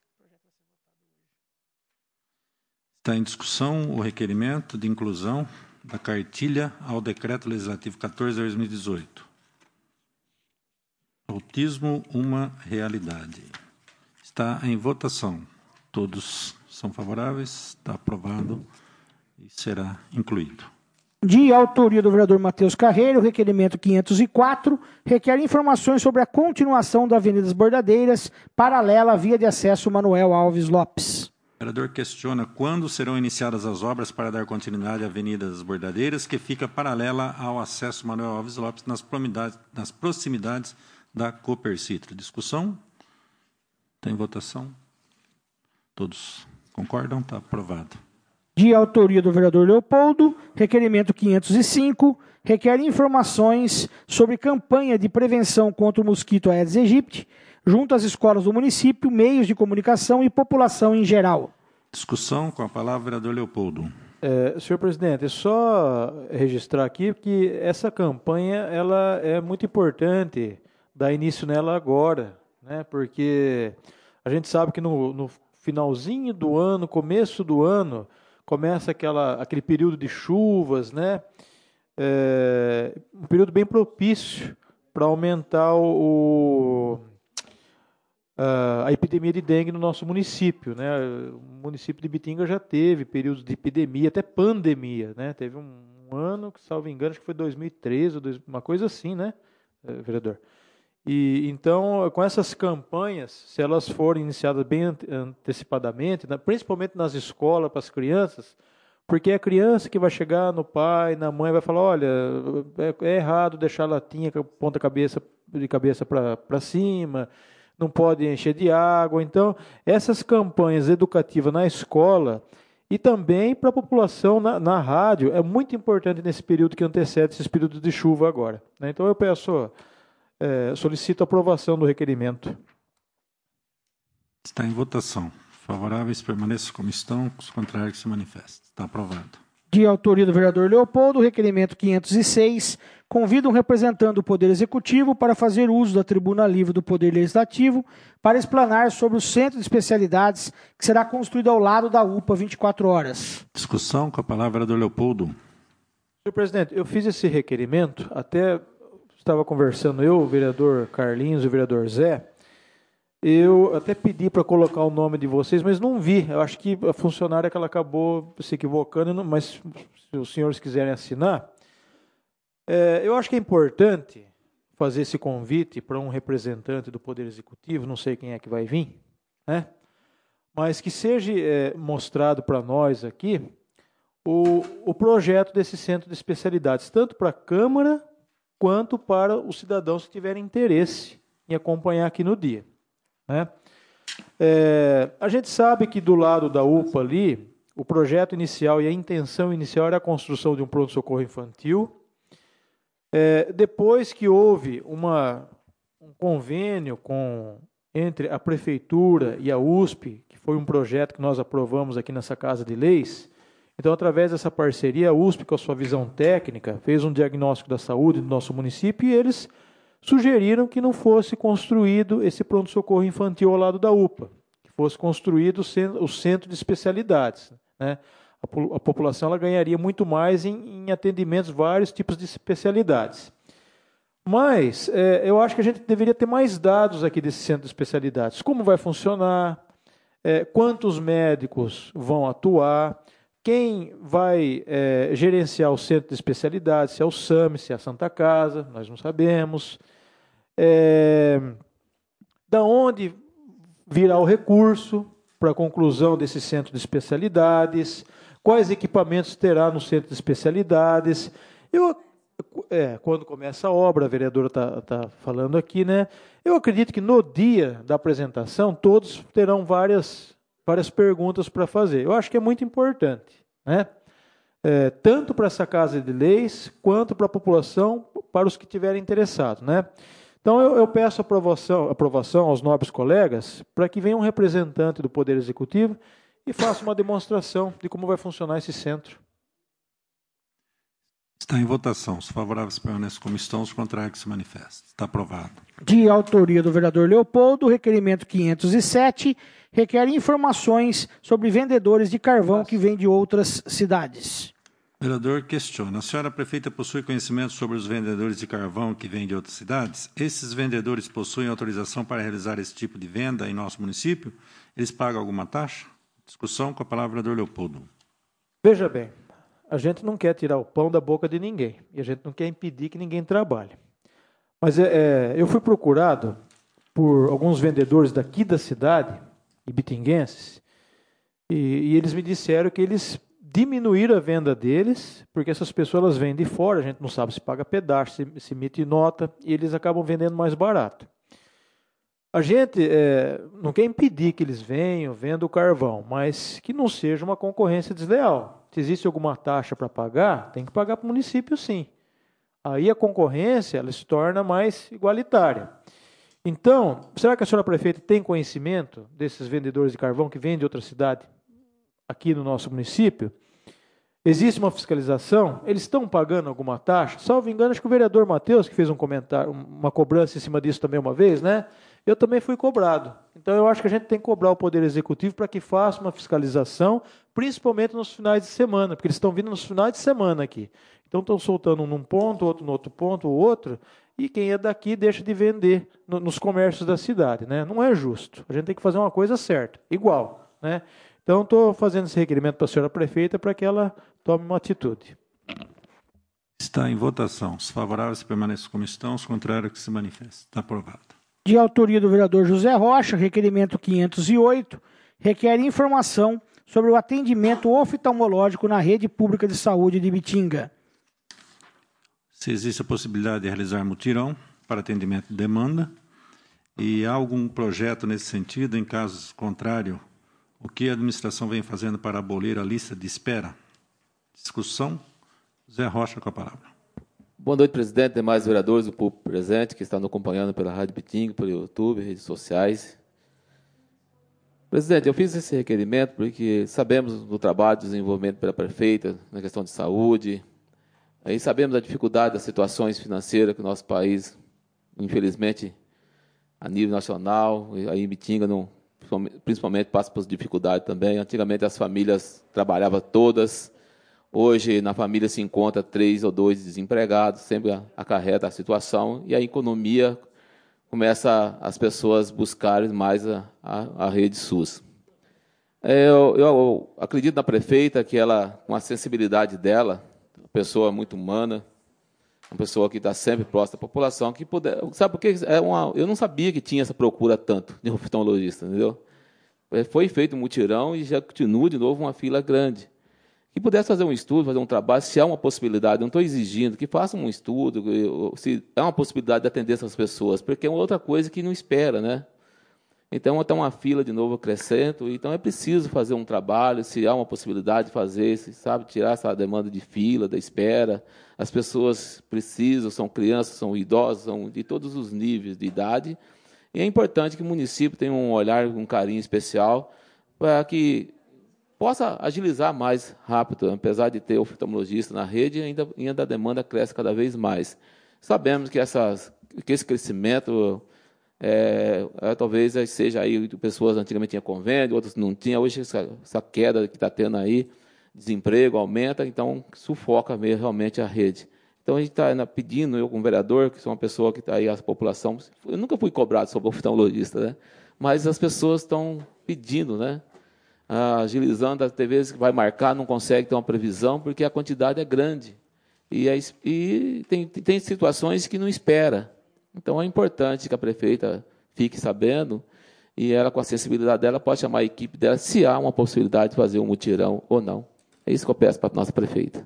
Está em discussão o requerimento de inclusão da cartilha ao decreto legislativo quatorze de dois mil e dezoito. Autismo, uma realidade. Está em votação. Todos são favoráveis? Está aprovado e será incluído. De autoria do vereador Matheus Carreiro, requerimento quinhentos e quatro, requer informações sobre a continuação da Avenida das Bordadeiras, paralela à via de acesso Manuel Alves Lopes. O vereador questiona quando serão iniciadas as obras para dar continuidade à Avenida das Bordadeiras, que fica paralela ao acesso Manuel Alves Lopes, nas proximidades, nas proximidades da Copercitro. Discussão? Está em votação? Todos concordam? Está aprovado. De autoria do vereador Leopoldo, requerimento quinhentos e cinco, requer informações sobre campanha de prevenção contra o mosquito Aedes aegypti, junto às escolas do município, meios de comunicação e população em geral. Discussão, com a palavra o vereador Leopoldo. É, senhor presidente, é só registrar aqui que essa campanha ela é muito importante dar início nela agora, né? Porque a gente sabe que no, no finalzinho do ano, começo do ano, começa aquela, aquele período de chuvas, né? É, um período bem propício para aumentar o, a, a epidemia de dengue no nosso município, né? O município de Bitinga já teve períodos de epidemia, até pandemia, né? Teve um, um ano, que salvo engano, acho que foi dois mil e treze, uma coisa assim, né, vereador? E, então, com essas campanhas, se elas forem iniciadas bem antecipadamente, principalmente nas escolas para as crianças, porque é a criança que vai chegar no pai, na mãe, vai falar, olha, é, é errado deixar a latinha com a ponta cabeça, de cabeça para cima, não pode encher de água. Então, essas campanhas educativas na escola e também para a população na, na rádio é muito importante nesse período que antecede esses períodos de chuva agora, né? Então, eu peço... É, solicito a aprovação do requerimento. Está em votação. Favoráveis permaneçam como estão, os contrários se manifestem. Está aprovado. De autoria do vereador Leopoldo, requerimento quinhentos e seis, convida um representante do Poder Executivo para fazer uso da tribuna livre do Poder Legislativo para explanar sobre o Centro de Especialidades que será construído ao lado da U P A vinte e quatro horas. Discussão, com a palavra o vereador Leopoldo. Senhor presidente, eu fiz esse requerimento, até estava conversando eu, o vereador Carlinhos e o vereador Zé, eu até pedi para colocar o nome de vocês, mas não vi. Eu acho que a funcionária que ela acabou se equivocando, mas se os senhores quiserem assinar, é, eu acho que é importante fazer esse convite para um representante do Poder Executivo, não sei quem é que vai vir, né? Mas que seja é, mostrado para nós aqui o, o projeto desse centro de especialidades, tanto para a Câmara quanto para os cidadãos que tiverem interesse em acompanhar aqui no dia, né? É, a gente sabe que do lado da U P A ali, o projeto inicial e a intenção inicial era a construção de um pronto-socorro infantil. É, depois que houve uma, um convênio com, entre a Prefeitura e a U S P, que foi um projeto que nós aprovamos aqui nessa Casa de Leis, então, através dessa parceria, a U S P, com a sua visão técnica, fez um diagnóstico da saúde do nosso município e eles sugeriram que não fosse construído esse pronto-socorro infantil ao lado da U P A, que fosse construído o centro de especialidades, né? A, a população ela ganharia muito mais em, em atendimentos, vários tipos de especialidades. Mas é, eu acho que a gente deveria ter mais dados aqui desse centro de especialidades. Como vai funcionar, é, quantos médicos vão atuar, quem vai é, gerenciar o centro de especialidades, se é o SAMI, se é a Santa Casa, nós não sabemos. É, da onde virá o recurso para a conclusão desse centro de especialidades, quais equipamentos terá no centro de especialidades. Eu, é, quando começa a obra, a vereadora está tá falando aqui, né? Eu acredito que no dia da apresentação todos terão várias... várias perguntas para fazer. Eu acho que é muito importante, né? É, tanto para essa Casa de Leis, quanto para a população, para os que estiverem interessados, né? Então, eu, eu peço aprovação, aprovação aos nobres colegas para que venha um representante do Poder Executivo e faça uma demonstração de como vai funcionar esse centro. Está em votação. Os favoráveis permanecem como estão, os contrários que se manifestem. Está aprovado. De autoria do vereador Leopoldo, requerimento quinhentos e sete, requer informações sobre vendedores de carvão que vêm de outras cidades. O vereador questiona. A senhora prefeita possui conhecimento sobre os vendedores de carvão que vêm de outras cidades? Esses vendedores possuem autorização para realizar esse tipo de venda em nosso município? Eles pagam alguma taxa? Discussão, com a palavra o vereador Leopoldo. Veja bem, a gente não quer tirar o pão da boca de ninguém e a gente não quer impedir que ninguém trabalhe. Mas é, é, eu fui procurado por alguns vendedores daqui da cidade, ibitinguenses, e, e eles me disseram que eles diminuíram a venda deles, porque essas pessoas elas vêm de fora, a gente não sabe se paga pedaço, se, se emite nota, e eles acabam vendendo mais barato. A gente é, não quer impedir que eles venham, vendam o carvão, mas que não seja uma concorrência desleal. Se existe alguma taxa para pagar, tem que pagar para o município, sim. Aí a concorrência ela se torna mais igualitária. Então, será que a senhora prefeita tem conhecimento desses vendedores de carvão que vêm de outra cidade aqui no nosso município? Existe uma fiscalização? Eles estão pagando alguma taxa? Salvo engano, acho que o vereador Matheus, que fez um comentário, uma cobrança em cima disso também uma vez, né? Eu também fui cobrado. Então, eu acho que a gente tem que cobrar o Poder Executivo para que faça uma fiscalização, principalmente nos finais de semana, porque eles estão vindo nos finais de semana aqui. Então, estão soltando um num ponto, outro no outro ponto, o outro, e quem é daqui deixa de vender no, nos comércios da cidade, né? Não é justo. A gente tem que fazer uma coisa certa, igual, né? Então, estou fazendo esse requerimento para a senhora prefeita para que ela tome uma atitude. Está em votação. Os favoráveis permaneçam como estão, os contrários que se manifestem. Está aprovado. De autoria do vereador José Rocha, requerimento quinhentos e oito, requer informação sobre o atendimento oftalmológico na rede pública de saúde de Ibitinga. Se existe a possibilidade de realizar mutirão para atendimento de demanda e há algum projeto nesse sentido, em caso contrário, o que a administração vem fazendo para abolir a lista de espera? Discussão. Zé Rocha com a palavra. Boa noite, presidente, demais vereadores, o público presente, que está nos acompanhando pela Rádio Ibitinga, pelo YouTube, redes sociais. Presidente, eu fiz esse requerimento porque sabemos do trabalho de desenvolvimento pela prefeita na questão de saúde, aí sabemos da dificuldade das situações financeiras que o nosso país, infelizmente, a nível nacional, aí em Ibitinga, não, principalmente, passa por dificuldades também. Antigamente, as famílias trabalhavam todas. Hoje, na família se encontra três ou dois desempregados, sempre acarreta a situação, e a economia começa as pessoas buscarem mais a, a, a rede SUS. Eu, eu acredito na prefeita que ela, com a sensibilidade dela, uma pessoa muito humana, uma pessoa que está sempre próxima da população, que puder... Sabe por quê? É uma, eu não sabia que tinha essa procura tanto de oftalmologista, entendeu? Foi feito um mutirão e já continua de novo uma fila grande. Que pudesse fazer um estudo, fazer um trabalho, se há uma possibilidade, não estou exigindo, que façam um estudo, se há uma possibilidade de atender essas pessoas, porque é uma outra coisa que não espera, né? Então, está uma fila de novo crescendo, então é preciso fazer um trabalho, se há uma possibilidade de fazer, se sabe, tirar essa demanda de fila, da espera. As pessoas precisam, são crianças, são idosos, são de todos os níveis de idade, e é importante que o município tenha um olhar, um carinho especial, para que possa agilizar mais rápido, apesar de ter oftalmologista na rede, ainda, ainda a demanda cresce cada vez mais. Sabemos que, essas, que esse crescimento é, é, talvez seja aí, pessoas antigamente tinham convênio, outras não tinham, hoje essa, essa queda que está tendo aí, desemprego aumenta, então sufoca mesmo realmente a rede. Então a gente está pedindo, eu como vereador, que sou uma pessoa que está aí, a população, eu nunca fui cobrado sobre oftalmologista, né? Mas as pessoas estão pedindo, né? Agilizando, às vezes vai marcar, não consegue ter uma previsão, porque a quantidade é grande. E, é, e tem, tem situações que não espera. Então, é importante que a prefeita fique sabendo, e ela, com a sensibilidade dela, pode chamar a equipe dela, se há uma possibilidade de fazer um mutirão ou não. É isso que eu peço para a nossa prefeita.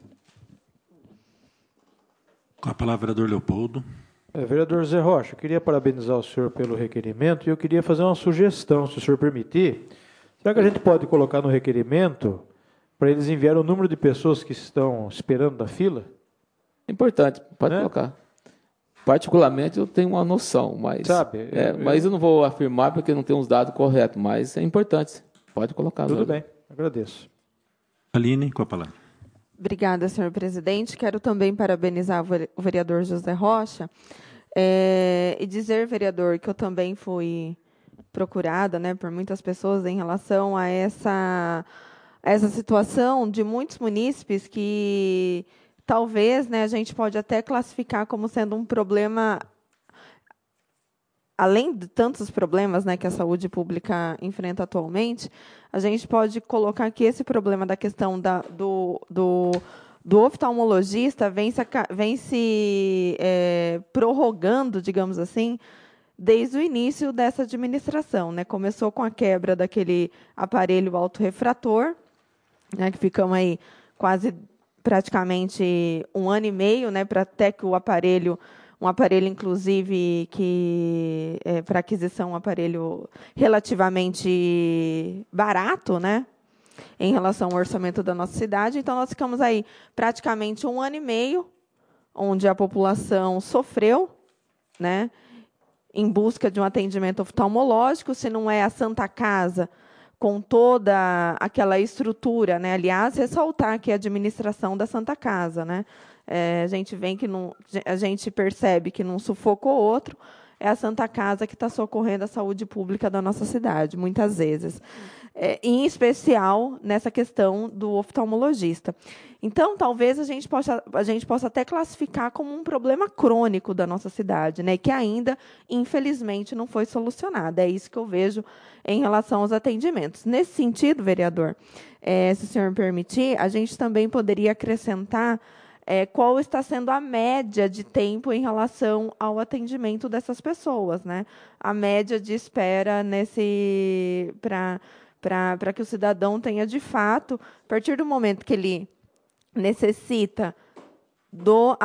Com a palavra, vereador Leopoldo. É, vereador Zé Rocha, eu queria parabenizar o senhor pelo requerimento, e eu queria fazer uma sugestão, se o senhor permitir. Será que a gente pode colocar no requerimento para eles enviarem o número de pessoas que estão esperando na fila? Importante, pode né? colocar. Particularmente, eu tenho uma noção, mas, Sabe, é, eu, mas eu não vou afirmar porque não tenho os dados corretos, mas é importante. Pode colocar. Tudo bem, agradeço. Aline, com a palavra. Obrigada, senhor presidente. Quero também parabenizar o vereador José Rocha é, e dizer, vereador, que eu também fui procurada, né, por muitas pessoas em relação a essa, a essa situação de muitos munícipes que talvez, né, a gente pode até classificar como sendo um problema, além de tantos problemas, né, que a saúde pública enfrenta atualmente, a gente pode colocar que esse problema da questão da, do, do, do oftalmologista vem se, vem se é, prorrogando, digamos assim, desde o início dessa administração, né? Começou com a quebra daquele aparelho autorrefrator, né, que ficamos aí quase praticamente um ano e meio, né, para até que o aparelho, um aparelho, inclusive, que é, para aquisição, um aparelho relativamente barato, né, em relação ao orçamento da nossa cidade. Então, nós ficamos aí praticamente um ano e meio, onde a população sofreu, né, em busca de um atendimento oftalmológico. Se não é a Santa Casa, com toda aquela estrutura, né? Aliás, ressaltar que a administração da Santa Casa, né? É, a gente vem que não, a gente percebe que num sufoco ou outro é a Santa Casa que está socorrendo a saúde pública da nossa cidade, muitas vezes, é, em especial nessa questão do oftalmologista. Então, talvez a gente possa, a gente possa até classificar como um problema crônico da nossa cidade, né, que ainda, infelizmente, não foi solucionado. É isso que eu vejo em relação aos atendimentos. Nesse sentido, vereador, é, se o senhor me permitir, a gente também poderia acrescentar é, qual está sendo a média de tempo em relação ao atendimento dessas pessoas, né? A média de espera nesse para para que o cidadão tenha, de fato, a partir do momento que ele necessita do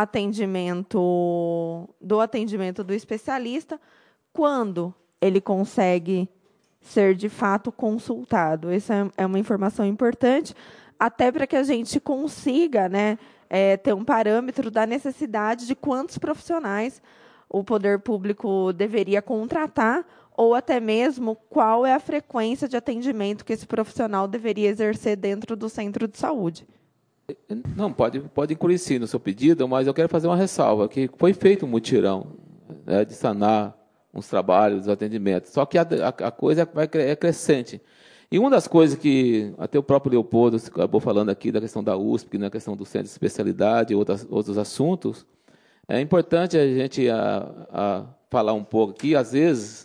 atendimento do atendimento do especialista, quando ele consegue ser, de fato, consultado. Essa é uma informação importante, até para que a gente consiga, né, é, ter um parâmetro da necessidade de quantos profissionais o poder público deveria contratar, ou até mesmo qual é a frequência de atendimento que esse profissional deveria exercer dentro do centro de saúde. Não, pode, pode incluir sim no seu pedido, mas eu quero fazer uma ressalva, que foi feito um mutirão, né, de sanar uns trabalhos, os atendimentos, só que a, a, a coisa vai, é crescente. E uma das coisas que até o próprio Leopoldo acabou falando aqui, da questão da U S P, na questão do centro de especialidade e outras, outros assuntos, é importante a gente a, a falar um pouco aqui. Às vezes,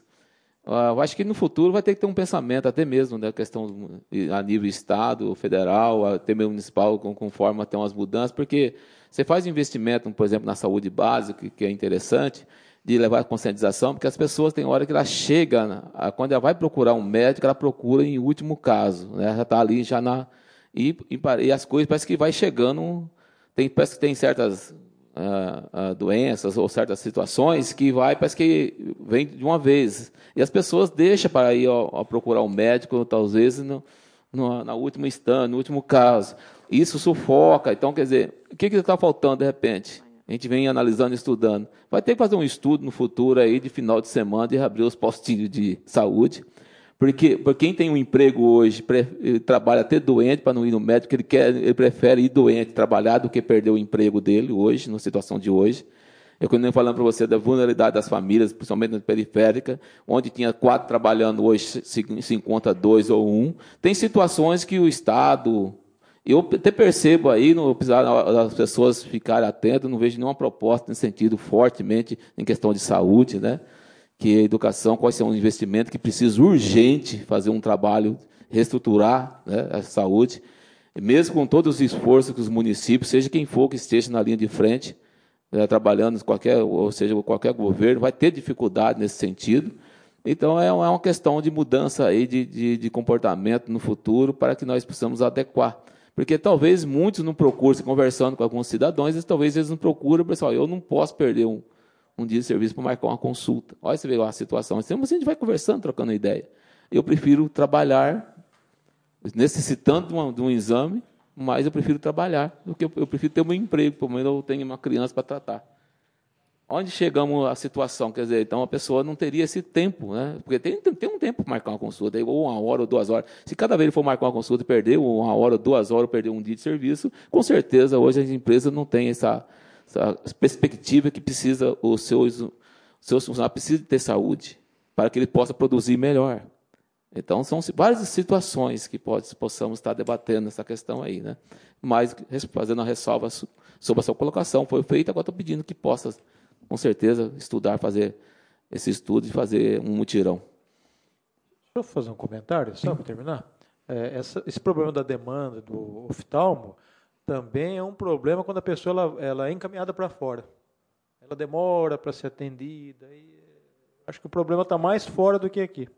eu acho que no futuro vai ter que ter um pensamento, até mesmo da questão a nível Estado, federal, até mesmo municipal, conforme até umas mudanças, porque você faz investimento, por exemplo, na saúde básica, que é interessante, de levar a conscientização, porque as pessoas têm hora que ela chega, quando ela vai procurar um médico, ela procura em último caso, né? Já está ali, já na... E, e as coisas parece que vai chegando, tem, parece que tem certas uh, uh, doenças ou certas situações que vai, parece que vem de uma vez. E as pessoas deixam para ir ó, ó, procurar um médico, talvez, no, no, na última instância, no último caso. Isso sufoca. Então, quer dizer, o que está faltando, de repente? A gente vem analisando, estudando. Vai ter que fazer um estudo no futuro, aí, de final de semana, de abrir os postinhos de saúde. Porque, porque quem tem um emprego hoje, ele trabalha até doente para não ir no médico, ele, quer, ele prefere ir doente, trabalhar, do que perder o emprego dele hoje, na situação de hoje. Eu estou falando para você da vulnerabilidade das famílias, principalmente na periférica, onde tinha quatro trabalhando, hoje se, se encontra dois ou um. Tem situações que o Estado... Eu até percebo aí, no precisar das pessoas ficarem atentas, não vejo nenhuma proposta nesse sentido fortemente em questão de saúde, né? Que a educação, quais são os investimentos que precisa urgente fazer um trabalho, reestruturar, né, a saúde, e mesmo com todos os esforços que os municípios, seja quem for que esteja na linha de frente, né, trabalhando, qualquer, ou seja, qualquer governo, vai ter dificuldade nesse sentido. Então, é uma questão de mudança aí de, de, de comportamento no futuro para que nós possamos adequar. Porque talvez muitos não procurem, conversando com alguns cidadãos, eles, talvez eles não procuram, pessoal, eu não posso perder um, um dia de serviço para marcar uma consulta. Olha, você vê a situação. Assim, a gente vai conversando, trocando ideia. Eu prefiro trabalhar, necessitando de, uma, de um exame, mas eu prefiro trabalhar, do que eu, eu prefiro ter um emprego, pelo menos eu tenho uma criança para tratar. Onde chegamos à situação? Quer dizer, então a pessoa não teria esse tempo, né? Porque tem, tem um tempo para marcar uma consulta, ou uma hora ou duas horas. Se cada vez ele for marcar uma consulta e perder uma hora ou duas horas, ou perder um dia de serviço, com certeza hoje as empresas não têm essa, essa perspectiva que precisa, os seus, os seus funcionários precisam ter saúde para que ele possa produzir melhor. Então, são várias situações que pode, possamos estar debatendo essa questão aí, né? Mas, fazendo a ressalva sobre a sua colocação, foi feita, agora estou pedindo que possa, com certeza, estudar, fazer esse estudo e fazer um mutirão. Deixa eu fazer um comentário, só para terminar. É, essa, esse problema da demanda do oftalmo também é um problema quando a pessoa ela, ela é encaminhada para fora. Ela demora para ser atendida. E acho que o problema está mais fora do que aqui.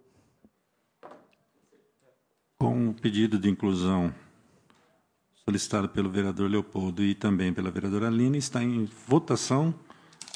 Com o pedido de inclusão solicitado pelo vereador Leopoldo e também pela vereadora Aline, está em votação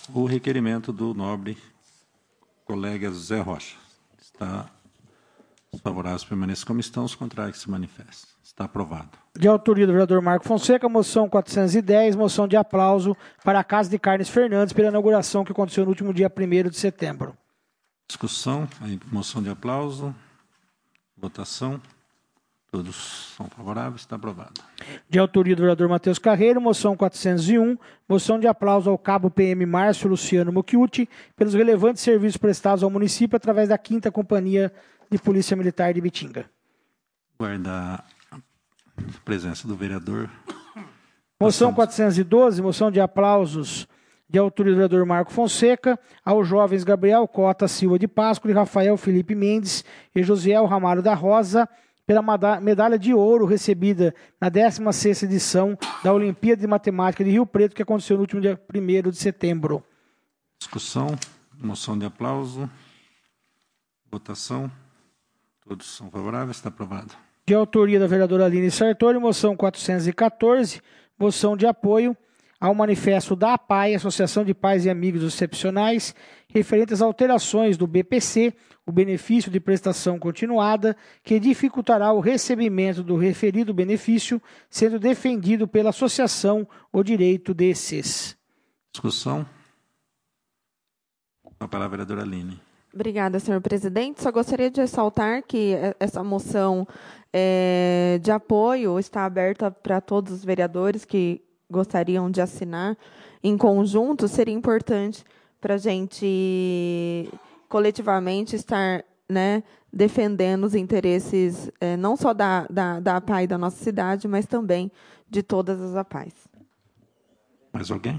o requerimento do nobre colega José Rocha. Está os favoráveis permaneçam como estão, os contrários que se manifestem. Está aprovado. De autoria do vereador Marco Fonseca, moção quatrocentos e dez, moção de aplauso para a Casa de Carnes Fernandes pela inauguração que aconteceu no último dia primeiro de setembro. Discussão, aí, moção de aplauso, votação, todos são favoráveis, está aprovado. De autoria do vereador Matheus Carreiro, moção quatrocentos e um, moção de aplauso ao cabo P M Márcio Luciano Mucchiuti pelos relevantes serviços prestados ao município através da quinta Companhia de Polícia Militar de Ibitinga. Guarda a presença do vereador. Moção quatrocentos e doze, moção de aplausos de autoria do vereador Marco Fonseca, aos jovens Gabriel Cota Silva de Páscoa e Rafael Felipe Mendes e Josiel Ramalho da Rosa, pela medalha de ouro recebida na décima sexta edição da Olimpíada de Matemática de Rio Preto, que aconteceu no último dia primeiro de setembro. Discussão, moção de aplauso, votação, todos são favoráveis, está aprovado. De autoria da vereadora Aline Sartori, moção quatrocentos e quatorze, moção de apoio ao manifesto da A P A I, Associação de Pais e Amigos Excepcionais, referente às alterações do B P C, o benefício de prestação continuada, que dificultará o recebimento do referido benefício, sendo defendido pela associação o direito desses. Discussão. Com a palavra, vereadora Aline. Obrigada, senhor presidente. Só gostaria de ressaltar que essa moção é, de apoio está aberta para todos os vereadores que gostariam de assinar em conjunto. Seria importante para a gente coletivamente estar, né, defendendo os interesses é, não só da, da, da A P A I da nossa cidade, mas também de todas as A P A Is. Mais alguém?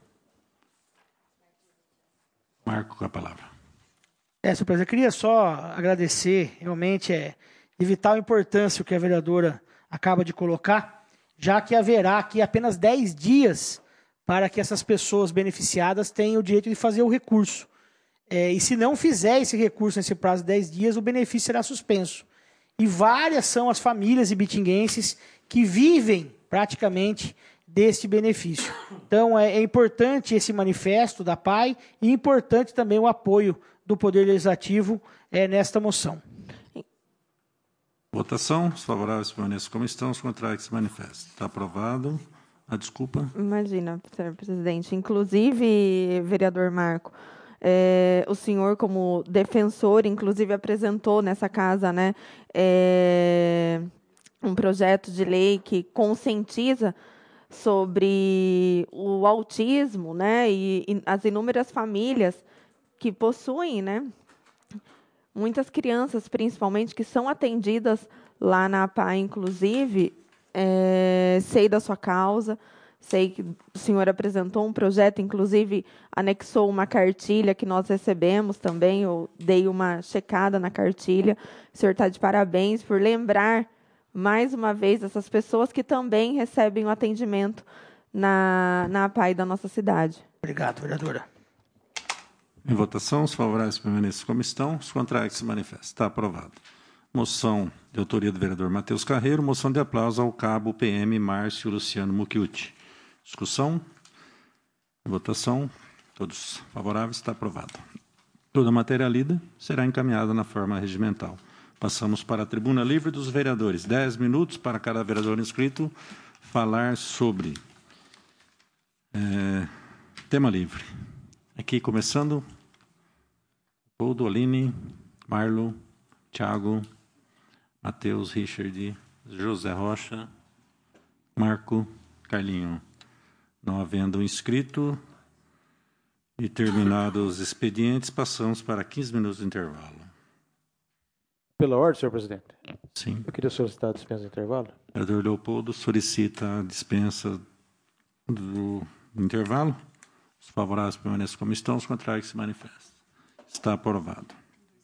Marco, com a palavra. É, senhor presidente, eu queria só agradecer, realmente é de vital importância o que a vereadora acaba de colocar, já que haverá aqui apenas dez dias para que essas pessoas beneficiadas tenham o direito de fazer o recurso. É, e se não fizer esse recurso nesse prazo de dez dias, o benefício será suspenso. E várias são as famílias ibitinguenses que vivem praticamente deste benefício. Então, é, é importante esse manifesto da P A I e importante também o apoio do Poder Legislativo é, nesta moção. Votação. Os favoráveis permaneçam como estão, os contrários que se manifestam. Está aprovado. A desculpa. Imagina, senhor presidente. Inclusive, vereador Marco, é, o senhor, como defensor, inclusive apresentou nessa casa, né, é, um projeto de lei que conscientiza sobre o autismo, né, e, e as inúmeras famílias que possuem, né, muitas crianças, principalmente, que são atendidas lá na A P A I, inclusive. É, sei da sua causa, sei que o senhor apresentou um projeto, inclusive anexou uma cartilha que nós recebemos também, eu dei uma checada na cartilha. O senhor está de parabéns por lembrar, mais uma vez, essas pessoas que também recebem o atendimento na, na A P A I da nossa cidade. Obrigado, vereadora. Em votação, os favoráveis permaneçam como estão, os contrários que se manifestam. Está aprovado. Moção de autoria do vereador Matheus Carreiro, moção de aplauso ao cabo P M Márcio Luciano Mucchiuti. Discussão. Em votação. Todos favoráveis. Está aprovado. Toda a matéria lida será encaminhada na forma regimental. Passamos para a tribuna livre dos vereadores. Dez minutos para cada vereador inscrito falar sobre é, tema livre. Aqui começando, Poldo, Aline, Marlo, Thiago, Matheus, Richard, José Rocha, Marco, Carlinho. Não havendo inscrito e terminados os expedientes, passamos para quinze minutos de intervalo. Pela ordem, senhor presidente. Sim. Eu queria solicitar a dispensa de intervalo. O vereador Leopoldo solicita a dispensa do intervalo. Os favoráveis permaneçam como estão, os contrários se manifestam. Está aprovado.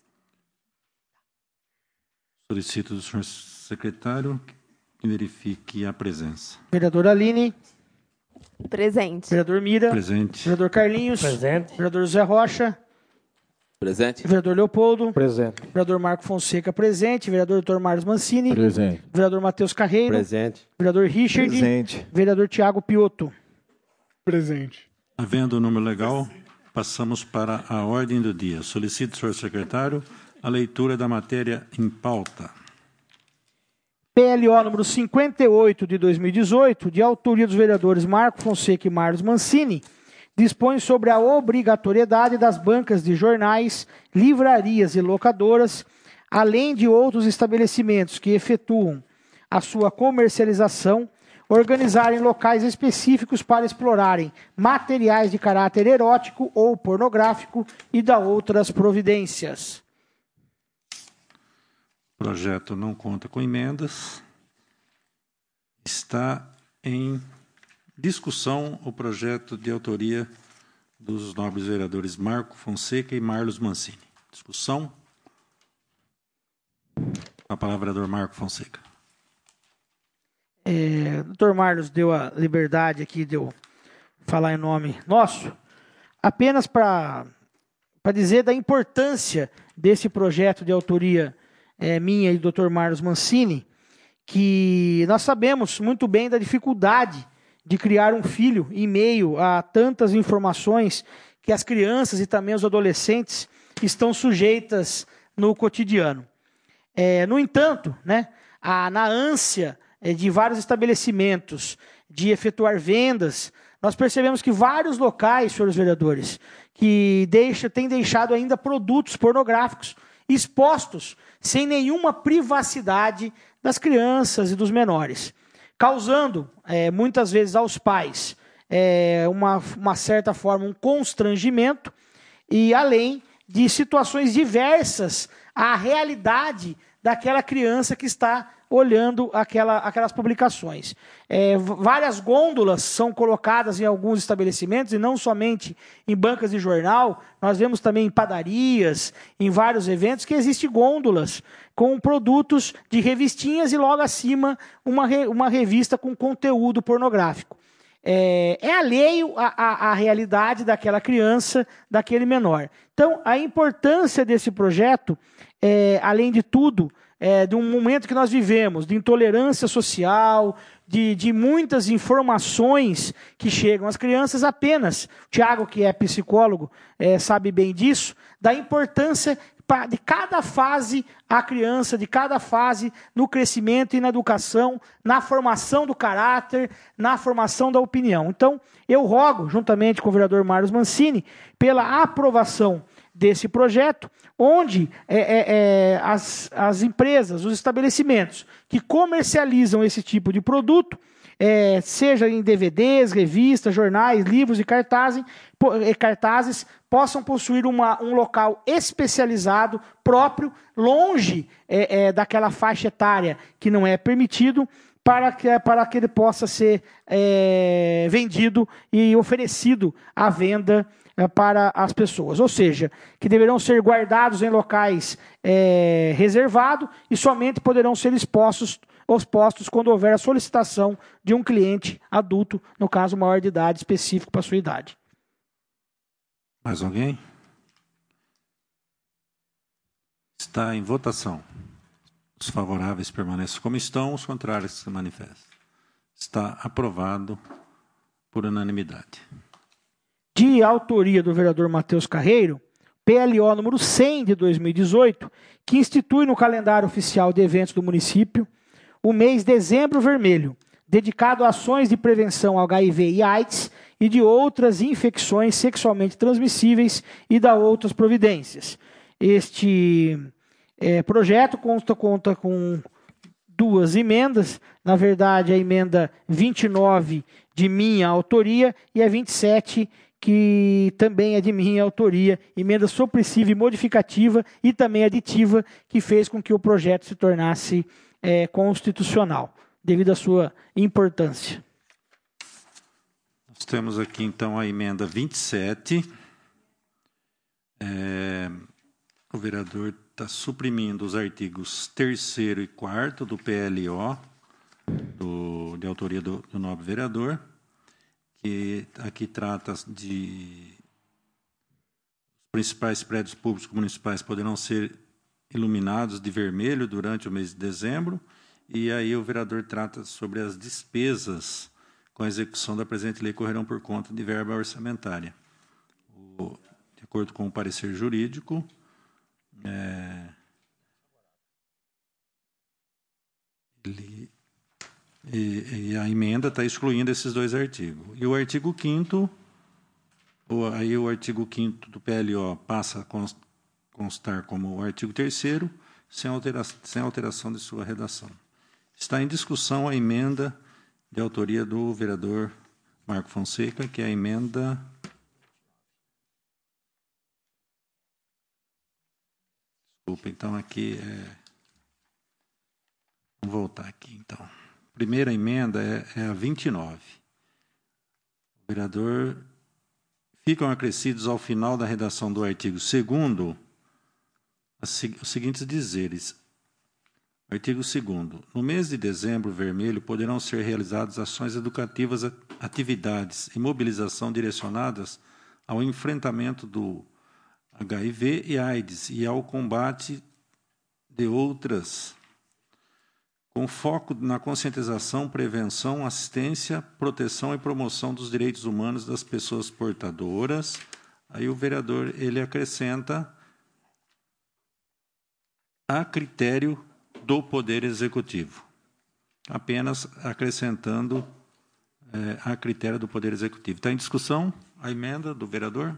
Solicito do senhor secretário que verifique a presença. Vereadora Aline. Presente. Vereador Mira. Presente. Vereador Carlinhos. Presente. Vereador José Rocha. Presente. Vereador Leopoldo. Presente. Vereador Marco Fonseca, presente. Vereador doutor Marlos Mancini. Presente. Vereador Matheus Carreiro. Presente. Vereador Richard. Presente. Vereador Tiago Piotto. Presente. Havendo o número legal Passamos para a ordem do dia. Solicito, senhor secretário, a leitura da matéria em pauta. P L O número cinquenta e oito de dois mil e dezoito, de autoria dos vereadores Marco Fonseca e Marlos Mancini, dispõe sobre a obrigatoriedade das bancas de jornais, livrarias e locadoras, além de outros estabelecimentos que efetuam a sua comercialização, organizarem locais específicos para explorarem materiais de caráter erótico ou pornográfico e da outras providências. O projeto não conta com emendas. Está em discussão o projeto de autoria dos nobres vereadores Marco Fonseca e Marlos Mancini. Discussão. A palavra, vereador Marco Fonseca. É, o doutor Marlos deu a liberdade aqui de eu falar em nome nosso, apenas para para dizer da importância desse projeto de autoria é, minha e do doutor Marlos Mancini, que nós sabemos muito bem da dificuldade de criar um filho em meio a tantas informações que as crianças e também os adolescentes estão sujeitas no cotidiano. É, no entanto, né, a, na ânsia de vários estabelecimentos de efetuar vendas, nós percebemos que vários locais, senhores vereadores, que deixa, têm deixado ainda produtos pornográficos expostos sem nenhuma privacidade das crianças e dos menores, causando, é, muitas vezes, aos pais é, uma, uma certa forma, um constrangimento e além de situações diversas à realidade daquela criança que está olhando aquela, aquelas publicações. É, várias gôndolas são colocadas em alguns estabelecimentos, e não somente em bancas de jornal, nós vemos também em padarias, em vários eventos, que existem gôndolas com produtos de revistinhas e logo acima uma, re, uma revista com conteúdo pornográfico. É, é alheio à, à, à realidade daquela criança, daquele menor. Então, a importância desse projeto, é, além de tudo, é, de um momento que nós vivemos, de intolerância social, de, de muitas informações que chegam às crianças apenas. O Tiago, que é psicólogo, é, sabe bem disso, da importância de cada fase a criança, de cada fase no crescimento e na educação, na formação do caráter, na formação da opinião. Então, eu rogo, juntamente com o vereador Marlos Mancini, pela aprovação desse projeto, onde é, é, é, as, as empresas, os estabelecimentos que comercializam esse tipo de produto, é, seja em D V Ds, revistas, jornais, livros e cartazes, e cartazes possam possuir uma, um local especializado, próprio, longe é, é, daquela faixa etária que não é permitido, para que, para que ele possa ser é, vendido e oferecido à venda é, para as pessoas. Ou seja, que deverão ser guardados em locais é, reservados e somente poderão ser expostos aos postos quando houver a solicitação de um cliente adulto, no caso maior de idade, específico para a sua idade. Mais alguém? Está em votação. Os favoráveis permanecem como estão, os contrários se manifestam. Está aprovado por unanimidade. De autoria do vereador Matheus Carreiro, P L O número cem de dois mil e dezoito, que institui no calendário oficial de eventos do município o mês Dezembro Vermelho, dedicado a ações de prevenção ao H I V e AIDS e de outras infecções sexualmente transmissíveis e da outras providências. Este é, projeto consta, conta com duas emendas, na verdade a emenda vinte e nove de minha autoria e a vinte e sete que também é de minha autoria, emenda supressiva e modificativa e também aditiva, que fez com que o projeto se tornasse é, constitucional, devido à sua importância. Nós temos aqui, então, a emenda vinte e sete. É, o vereador está suprimindo os artigos terceiro e quarto do P L O, do, de autoria do, do nobre vereador, que aqui trata de os principais prédios públicos municipais poderão ser iluminados de vermelho durante o mês de dezembro, e aí o vereador trata sobre as despesas com a execução da presente lei correrão por conta de verba orçamentária. O de acordo com o parecer jurídico, é, ele, e, e a emenda está excluindo esses dois artigos. E o artigo quinto, o, aí o artigo quinto do P L O passa a constar como o artigo terceiro, sem alteração, sem alteração de sua redação. Está em discussão a emenda de autoria do vereador Marco Fonseca, que é a emenda... Desculpa, então, aqui... É... Vamos voltar aqui, então. Primeira emenda é, é a vinte e nove. O vereador... Ficam acrescidos ao final da redação do artigo segundo os seguintes dizeres. Artigo segundo. No mês de dezembro vermelho, poderão ser realizadas ações educativas, atividades e mobilização direcionadas ao enfrentamento do H I V e AIDS e ao combate de outras, com foco na conscientização, prevenção, assistência, proteção e promoção dos direitos humanos das pessoas portadoras. Aí o vereador ele acrescenta a critério do Poder Executivo, apenas acrescentando é, a critério do Poder Executivo. Está em discussão a emenda do vereador?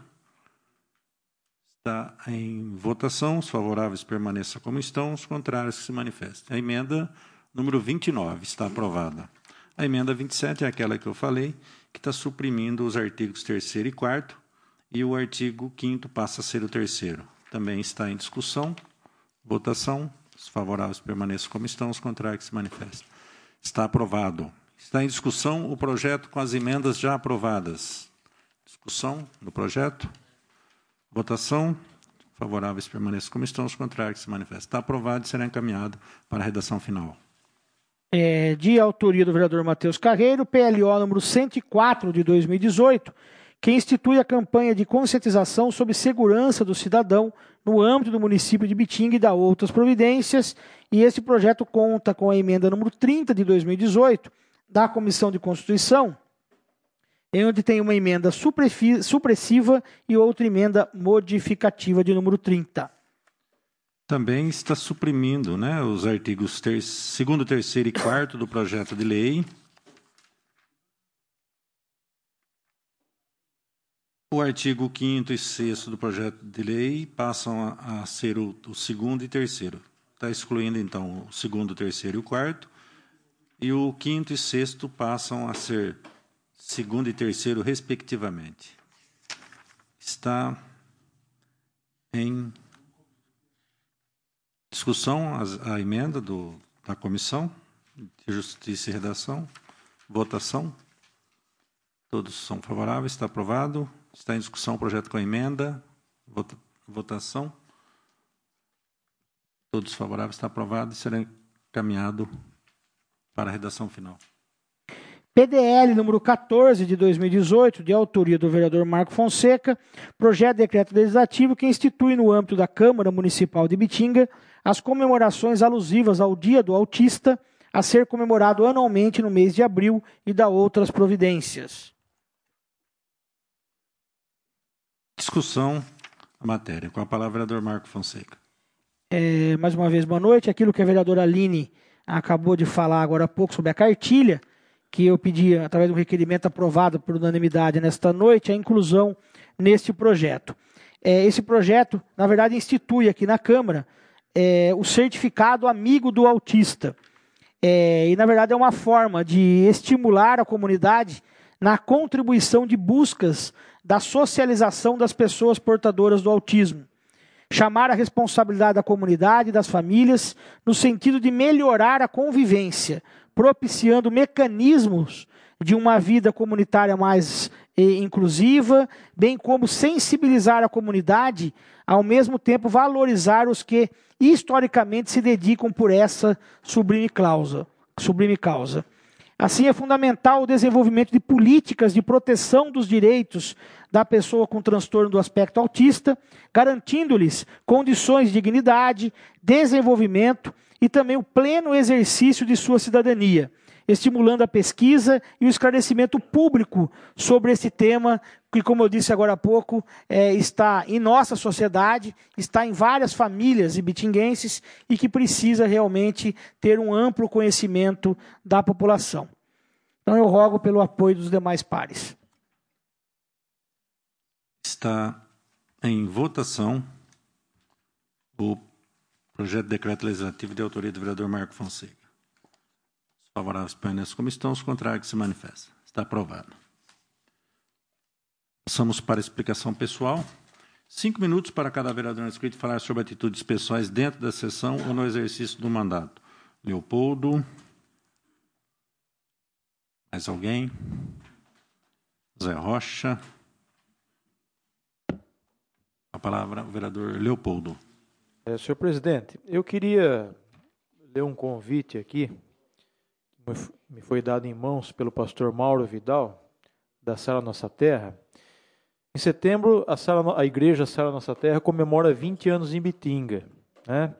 Está em votação. Os favoráveis permaneçam como estão, os contrários que se manifestem. A emenda número vinte e nove está aprovada. A emenda vinte e sete é aquela que eu falei, que está suprimindo os artigos terceiro e quarto, e o artigo quinto passa a ser o terceiro. Também está em discussão. Votação. Os favoráveis permaneçam como estão, os contrários que se manifestam. Está aprovado. Está em discussão o projeto com as emendas já aprovadas. Discussão do projeto. Votação. Favoráveis permaneçam como estão, os contrários que se manifestam. Está aprovado e será encaminhado para a redação final. É, de autoria do vereador Matheus Carreiro, P L O número cento e quatro de dois mil e dezoito, que institui a campanha de conscientização sobre segurança do cidadão no âmbito do município de Bitinga e da outras providências, e esse projeto conta com a emenda número trinta de dois mil e dezoito da Comissão de Constituição, em onde tem uma emenda supressiva e outra emenda modificativa de número trinta. Também está suprimindo, né, os artigos ter, segundo, terceiro e quarto do projeto de lei. O artigo quinto e sexto do projeto de lei passam a, a ser o, o segundo e terceiro. Está excluindo, então, o segundo, terceiro e o quarto. E o quinto e sexto passam a ser segundo e terceiro, respectivamente. Está em discussão a, a emenda do, da Comissão de Justiça e Redação. Votação. Todos são favoráveis. Está aprovado. Está em discussão o projeto com a emenda. Vota, votação. Todos favoráveis. Está aprovado e será encaminhado para a redação final. P D L número quatorze de dois mil e dezoito, de autoria do vereador Marco Fonseca, projeto de decreto legislativo que institui no âmbito da Câmara Municipal de Bitinga as comemorações alusivas ao Dia do Autista, a ser comemorado anualmente no mês de abril, e da outras providências. Discussão da matéria. Com a palavra, o vereador Marco Fonseca. É, mais uma vez, boa noite. Aquilo que a vereadora Aline acabou de falar agora há pouco sobre a cartilha, que eu pedi, através de um requerimento aprovado por unanimidade nesta noite, a inclusão neste projeto. É, esse projeto, na verdade, institui aqui na Câmara é, o certificado amigo do autista. É, e, na verdade, é uma forma de estimular a comunidade na contribuição de buscas da socialização das pessoas portadoras do autismo. Chamar a responsabilidade da comunidade e das famílias no sentido de melhorar a convivência, propiciando mecanismos de uma vida comunitária mais eh, inclusiva, bem como sensibilizar a comunidade, ao mesmo tempo valorizar os que historicamente se dedicam por essa sublime causa. Sublime causa. Assim, é fundamental o desenvolvimento de políticas de proteção dos direitos da pessoa com transtorno do aspecto autista, garantindo-lhes condições de dignidade, desenvolvimento e também o pleno exercício de sua cidadania, estimulando a pesquisa e o esclarecimento público sobre esse tema, que, como eu disse agora há pouco, é, está em nossa sociedade, está em várias famílias ibitinguenses e que precisa realmente ter um amplo conhecimento da população. Então, eu rogo pelo apoio dos demais pares. Está em votação o projeto de decreto legislativo de autoria do vereador Marco Fonseca. Os favoráveis permanecem como estão, os contrários que se manifestam. Está aprovado. Passamos para a explicação pessoal. Cinco minutos para cada vereador inscrito falar sobre atitudes pessoais dentro da sessão ou no exercício do mandato. Leopoldo. Mais alguém? Zé Rocha. A palavra, o vereador Leopoldo. É, senhor presidente, eu queria ler um convite aqui, que me foi dado em mãos pelo pastor Mauro Vidal, da Sara Nossa Terra. Em setembro, a, Sara, a igreja Sara Nossa Terra comemora vinte anos em Bitinga, né?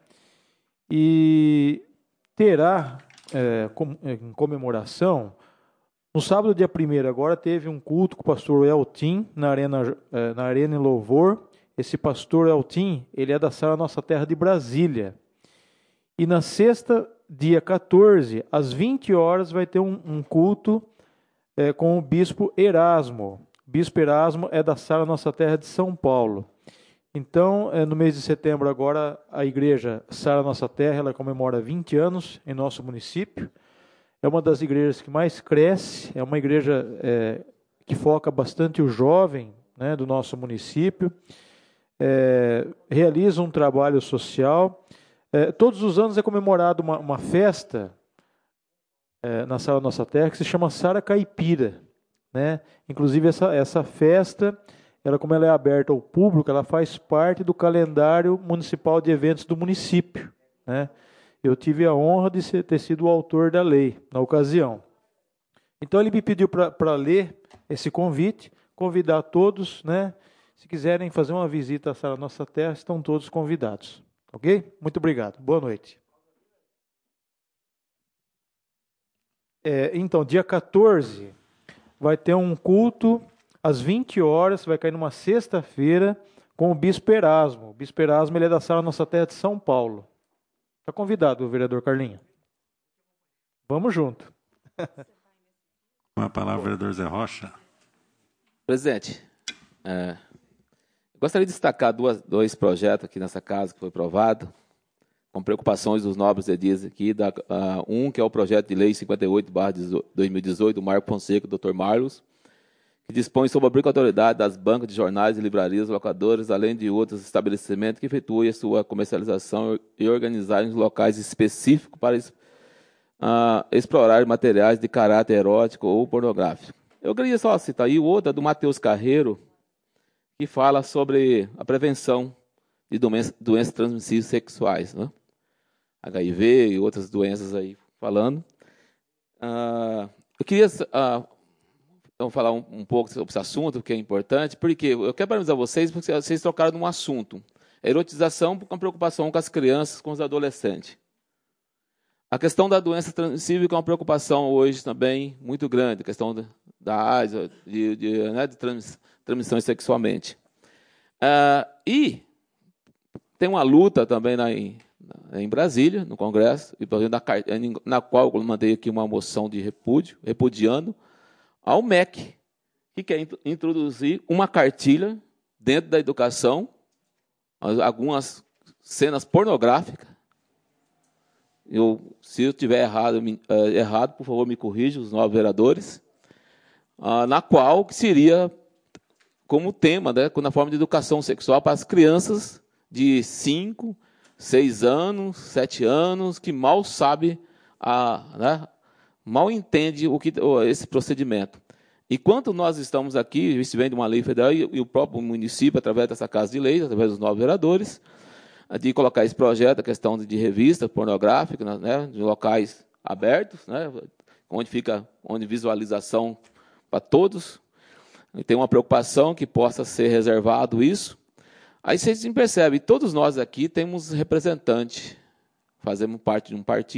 E terá, é, com, em comemoração, no sábado, dia primeiro, agora teve um culto com o pastor Eltim, na Arena, na Arena em Louvor. Esse pastor Eltim, ele é da Sara Nossa Terra de Brasília. E na sexta, dia quatorze, às vinte horas, vai ter um, um culto é, com o bispo Erasmo. O bispo Erasmo é da Sara Nossa Terra de São Paulo. Então, é, no mês de setembro agora, a igreja Sara Nossa Terra, ela comemora vinte anos em nosso município. É uma das igrejas que mais cresce, é uma igreja é, que foca bastante o jovem, né, do nosso município, é, realiza um trabalho social. É, todos os anos é comemorada uma, uma festa é, na Sara Nossa Terra que se chama Sara Caipira, né? Inclusive essa, essa festa, ela, como ela é aberta ao público, ela faz parte do calendário municipal de eventos do município, né? Eu tive a honra de ser, ter sido o autor da lei na ocasião. Então ele me pediu para ler esse convite, convidar todos, né? Se quiserem fazer uma visita à Sara Nossa Terra, estão todos convidados. Ok? Muito obrigado. Boa noite. É, então, dia quatorze, vai ter um culto às vinte horas, vai cair numa sexta-feira, com o bispo Erasmo. O bispo Erasmo, ele é da Sara Nossa Terra de São Paulo. Está convidado, o vereador Carlinho. Vamos junto. Com a palavra, o vereador Zé Rocha. Presidente, é, gostaria de destacar duas, dois projetos aqui nessa casa que foi aprovado, com preocupações dos nobres edis aqui. Da, uh, um, que é o projeto de lei cinquenta e oito barra dois mil e dezoito, do Marco Fonseca, do doutor Marlos, que dispõe sobre a obrigatoriedade das bancas de jornais e livrarias locadoras, além de outros estabelecimentos que efetuem a sua comercialização e organizarem os locais específicos para uh, explorar materiais de caráter erótico ou pornográfico. Eu queria só citar aí outra do Matheus Carreiro, que fala sobre a prevenção de doenças, doenças transmissíveis sexuais, né? H I V e outras doenças aí falando. Uh, eu queria... Uh, Então, falar um, um pouco sobre esse assunto, que é importante, porque eu quero parabenizar vocês, porque vocês trocaram um assunto. A erotização com preocupação com as crianças, com os adolescentes. A questão da doença transmissível, que é uma preocupação hoje também muito grande, a questão da, da AIDS, de, de, né, de trans, transmissão sexualmente. Uh, e tem uma luta também na, em, em Brasília, no Congresso, e na, na qual eu mandei aqui uma moção de repúdio, repudiando ao M E C, que quer introduzir uma cartilha dentro da educação, algumas cenas pornográficas. Eu, se eu estiver errado, uh, errado, por favor, me corrija, os novos vereadores, uh, na qual que seria como tema, né, na forma de educação sexual para as crianças de cinco, seis anos, sete anos, que mal sabe a... Né, mal entende o que, esse procedimento. Enquanto nós estamos aqui, isso vem de uma lei federal, e, e o próprio município, através dessa Casa de Leis, através dos novos vereadores, de colocar esse projeto, a questão de, de revista pornográfica, né, de locais abertos, né, onde fica, onde visualização para todos, e tem uma preocupação que possa ser reservado isso. Aí vocês percebem, todos nós aqui temos representante, fazemos parte de um partido,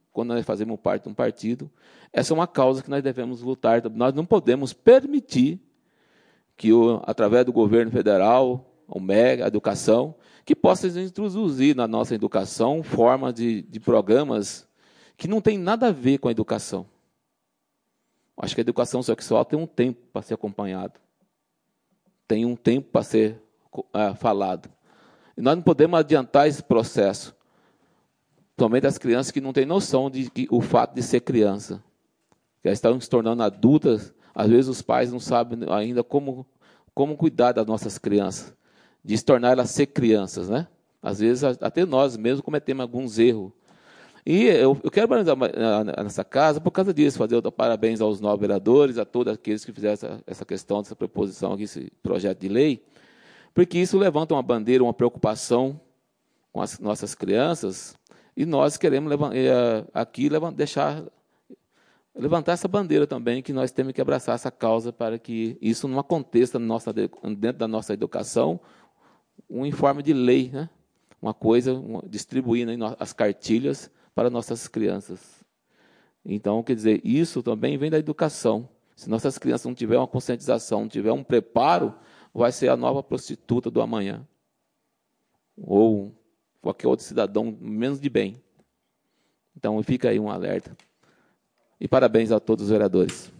quando nós fazemos parte de um partido. Essa é uma causa que nós devemos lutar. Nós não podemos permitir que, o, através do governo federal, o M E G, a educação, que possa introduzir na nossa educação forma de, de programas que não tem nada a ver com a educação. Acho que a educação sexual tem um tempo para ser acompanhado. Tem um tempo para ser uh, falado. E nós não podemos adiantar esse processo. Somente as crianças que não têm noção de que o fato de ser criança. Que elas estão se tornando adultas, às vezes os pais não sabem ainda como, como cuidar das nossas crianças. De se tornar elas ser crianças, né? Às vezes, até nós mesmos cometemos alguns erros. E eu, eu quero parabenizar nessa casa por causa disso, fazer parabéns aos nove vereadores, a todos aqueles que fizeram essa, essa questão, essa proposição, aqui, esse projeto de lei, porque isso levanta uma bandeira, uma preocupação com as nossas crianças, e nós queremos aqui deixar, levantar essa bandeira também, que nós temos que abraçar essa causa para que isso não aconteça no nossa, dentro da nossa educação, um informe de lei, né? Uma coisa, uma, distribuindo as cartilhas para nossas crianças. Então, quer dizer, isso também vem da educação. Se nossas crianças não tiverem uma conscientização, não tiverem um preparo, vai ser a nova prostituta do amanhã. Ou qualquer outro cidadão menos de bem. Então, fica aí um alerta. E parabéns a todos os vereadores.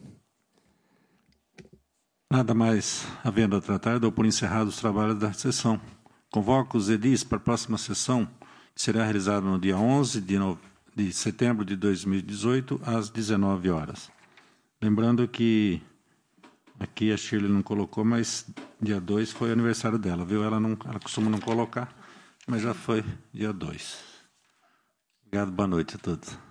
Nada mais havendo a tratar, dou por encerrados os trabalhos da sessão. Convoco os edis para a próxima sessão, que será realizada no dia onze de setembro de dois mil e dezoito, às dezenove horas. Lembrando que aqui a Shirley não colocou, mas dia dois foi o aniversário dela, viu? Ela, não, ela costuma não colocar, mas já foi dia dois. Obrigado, boa noite a todos.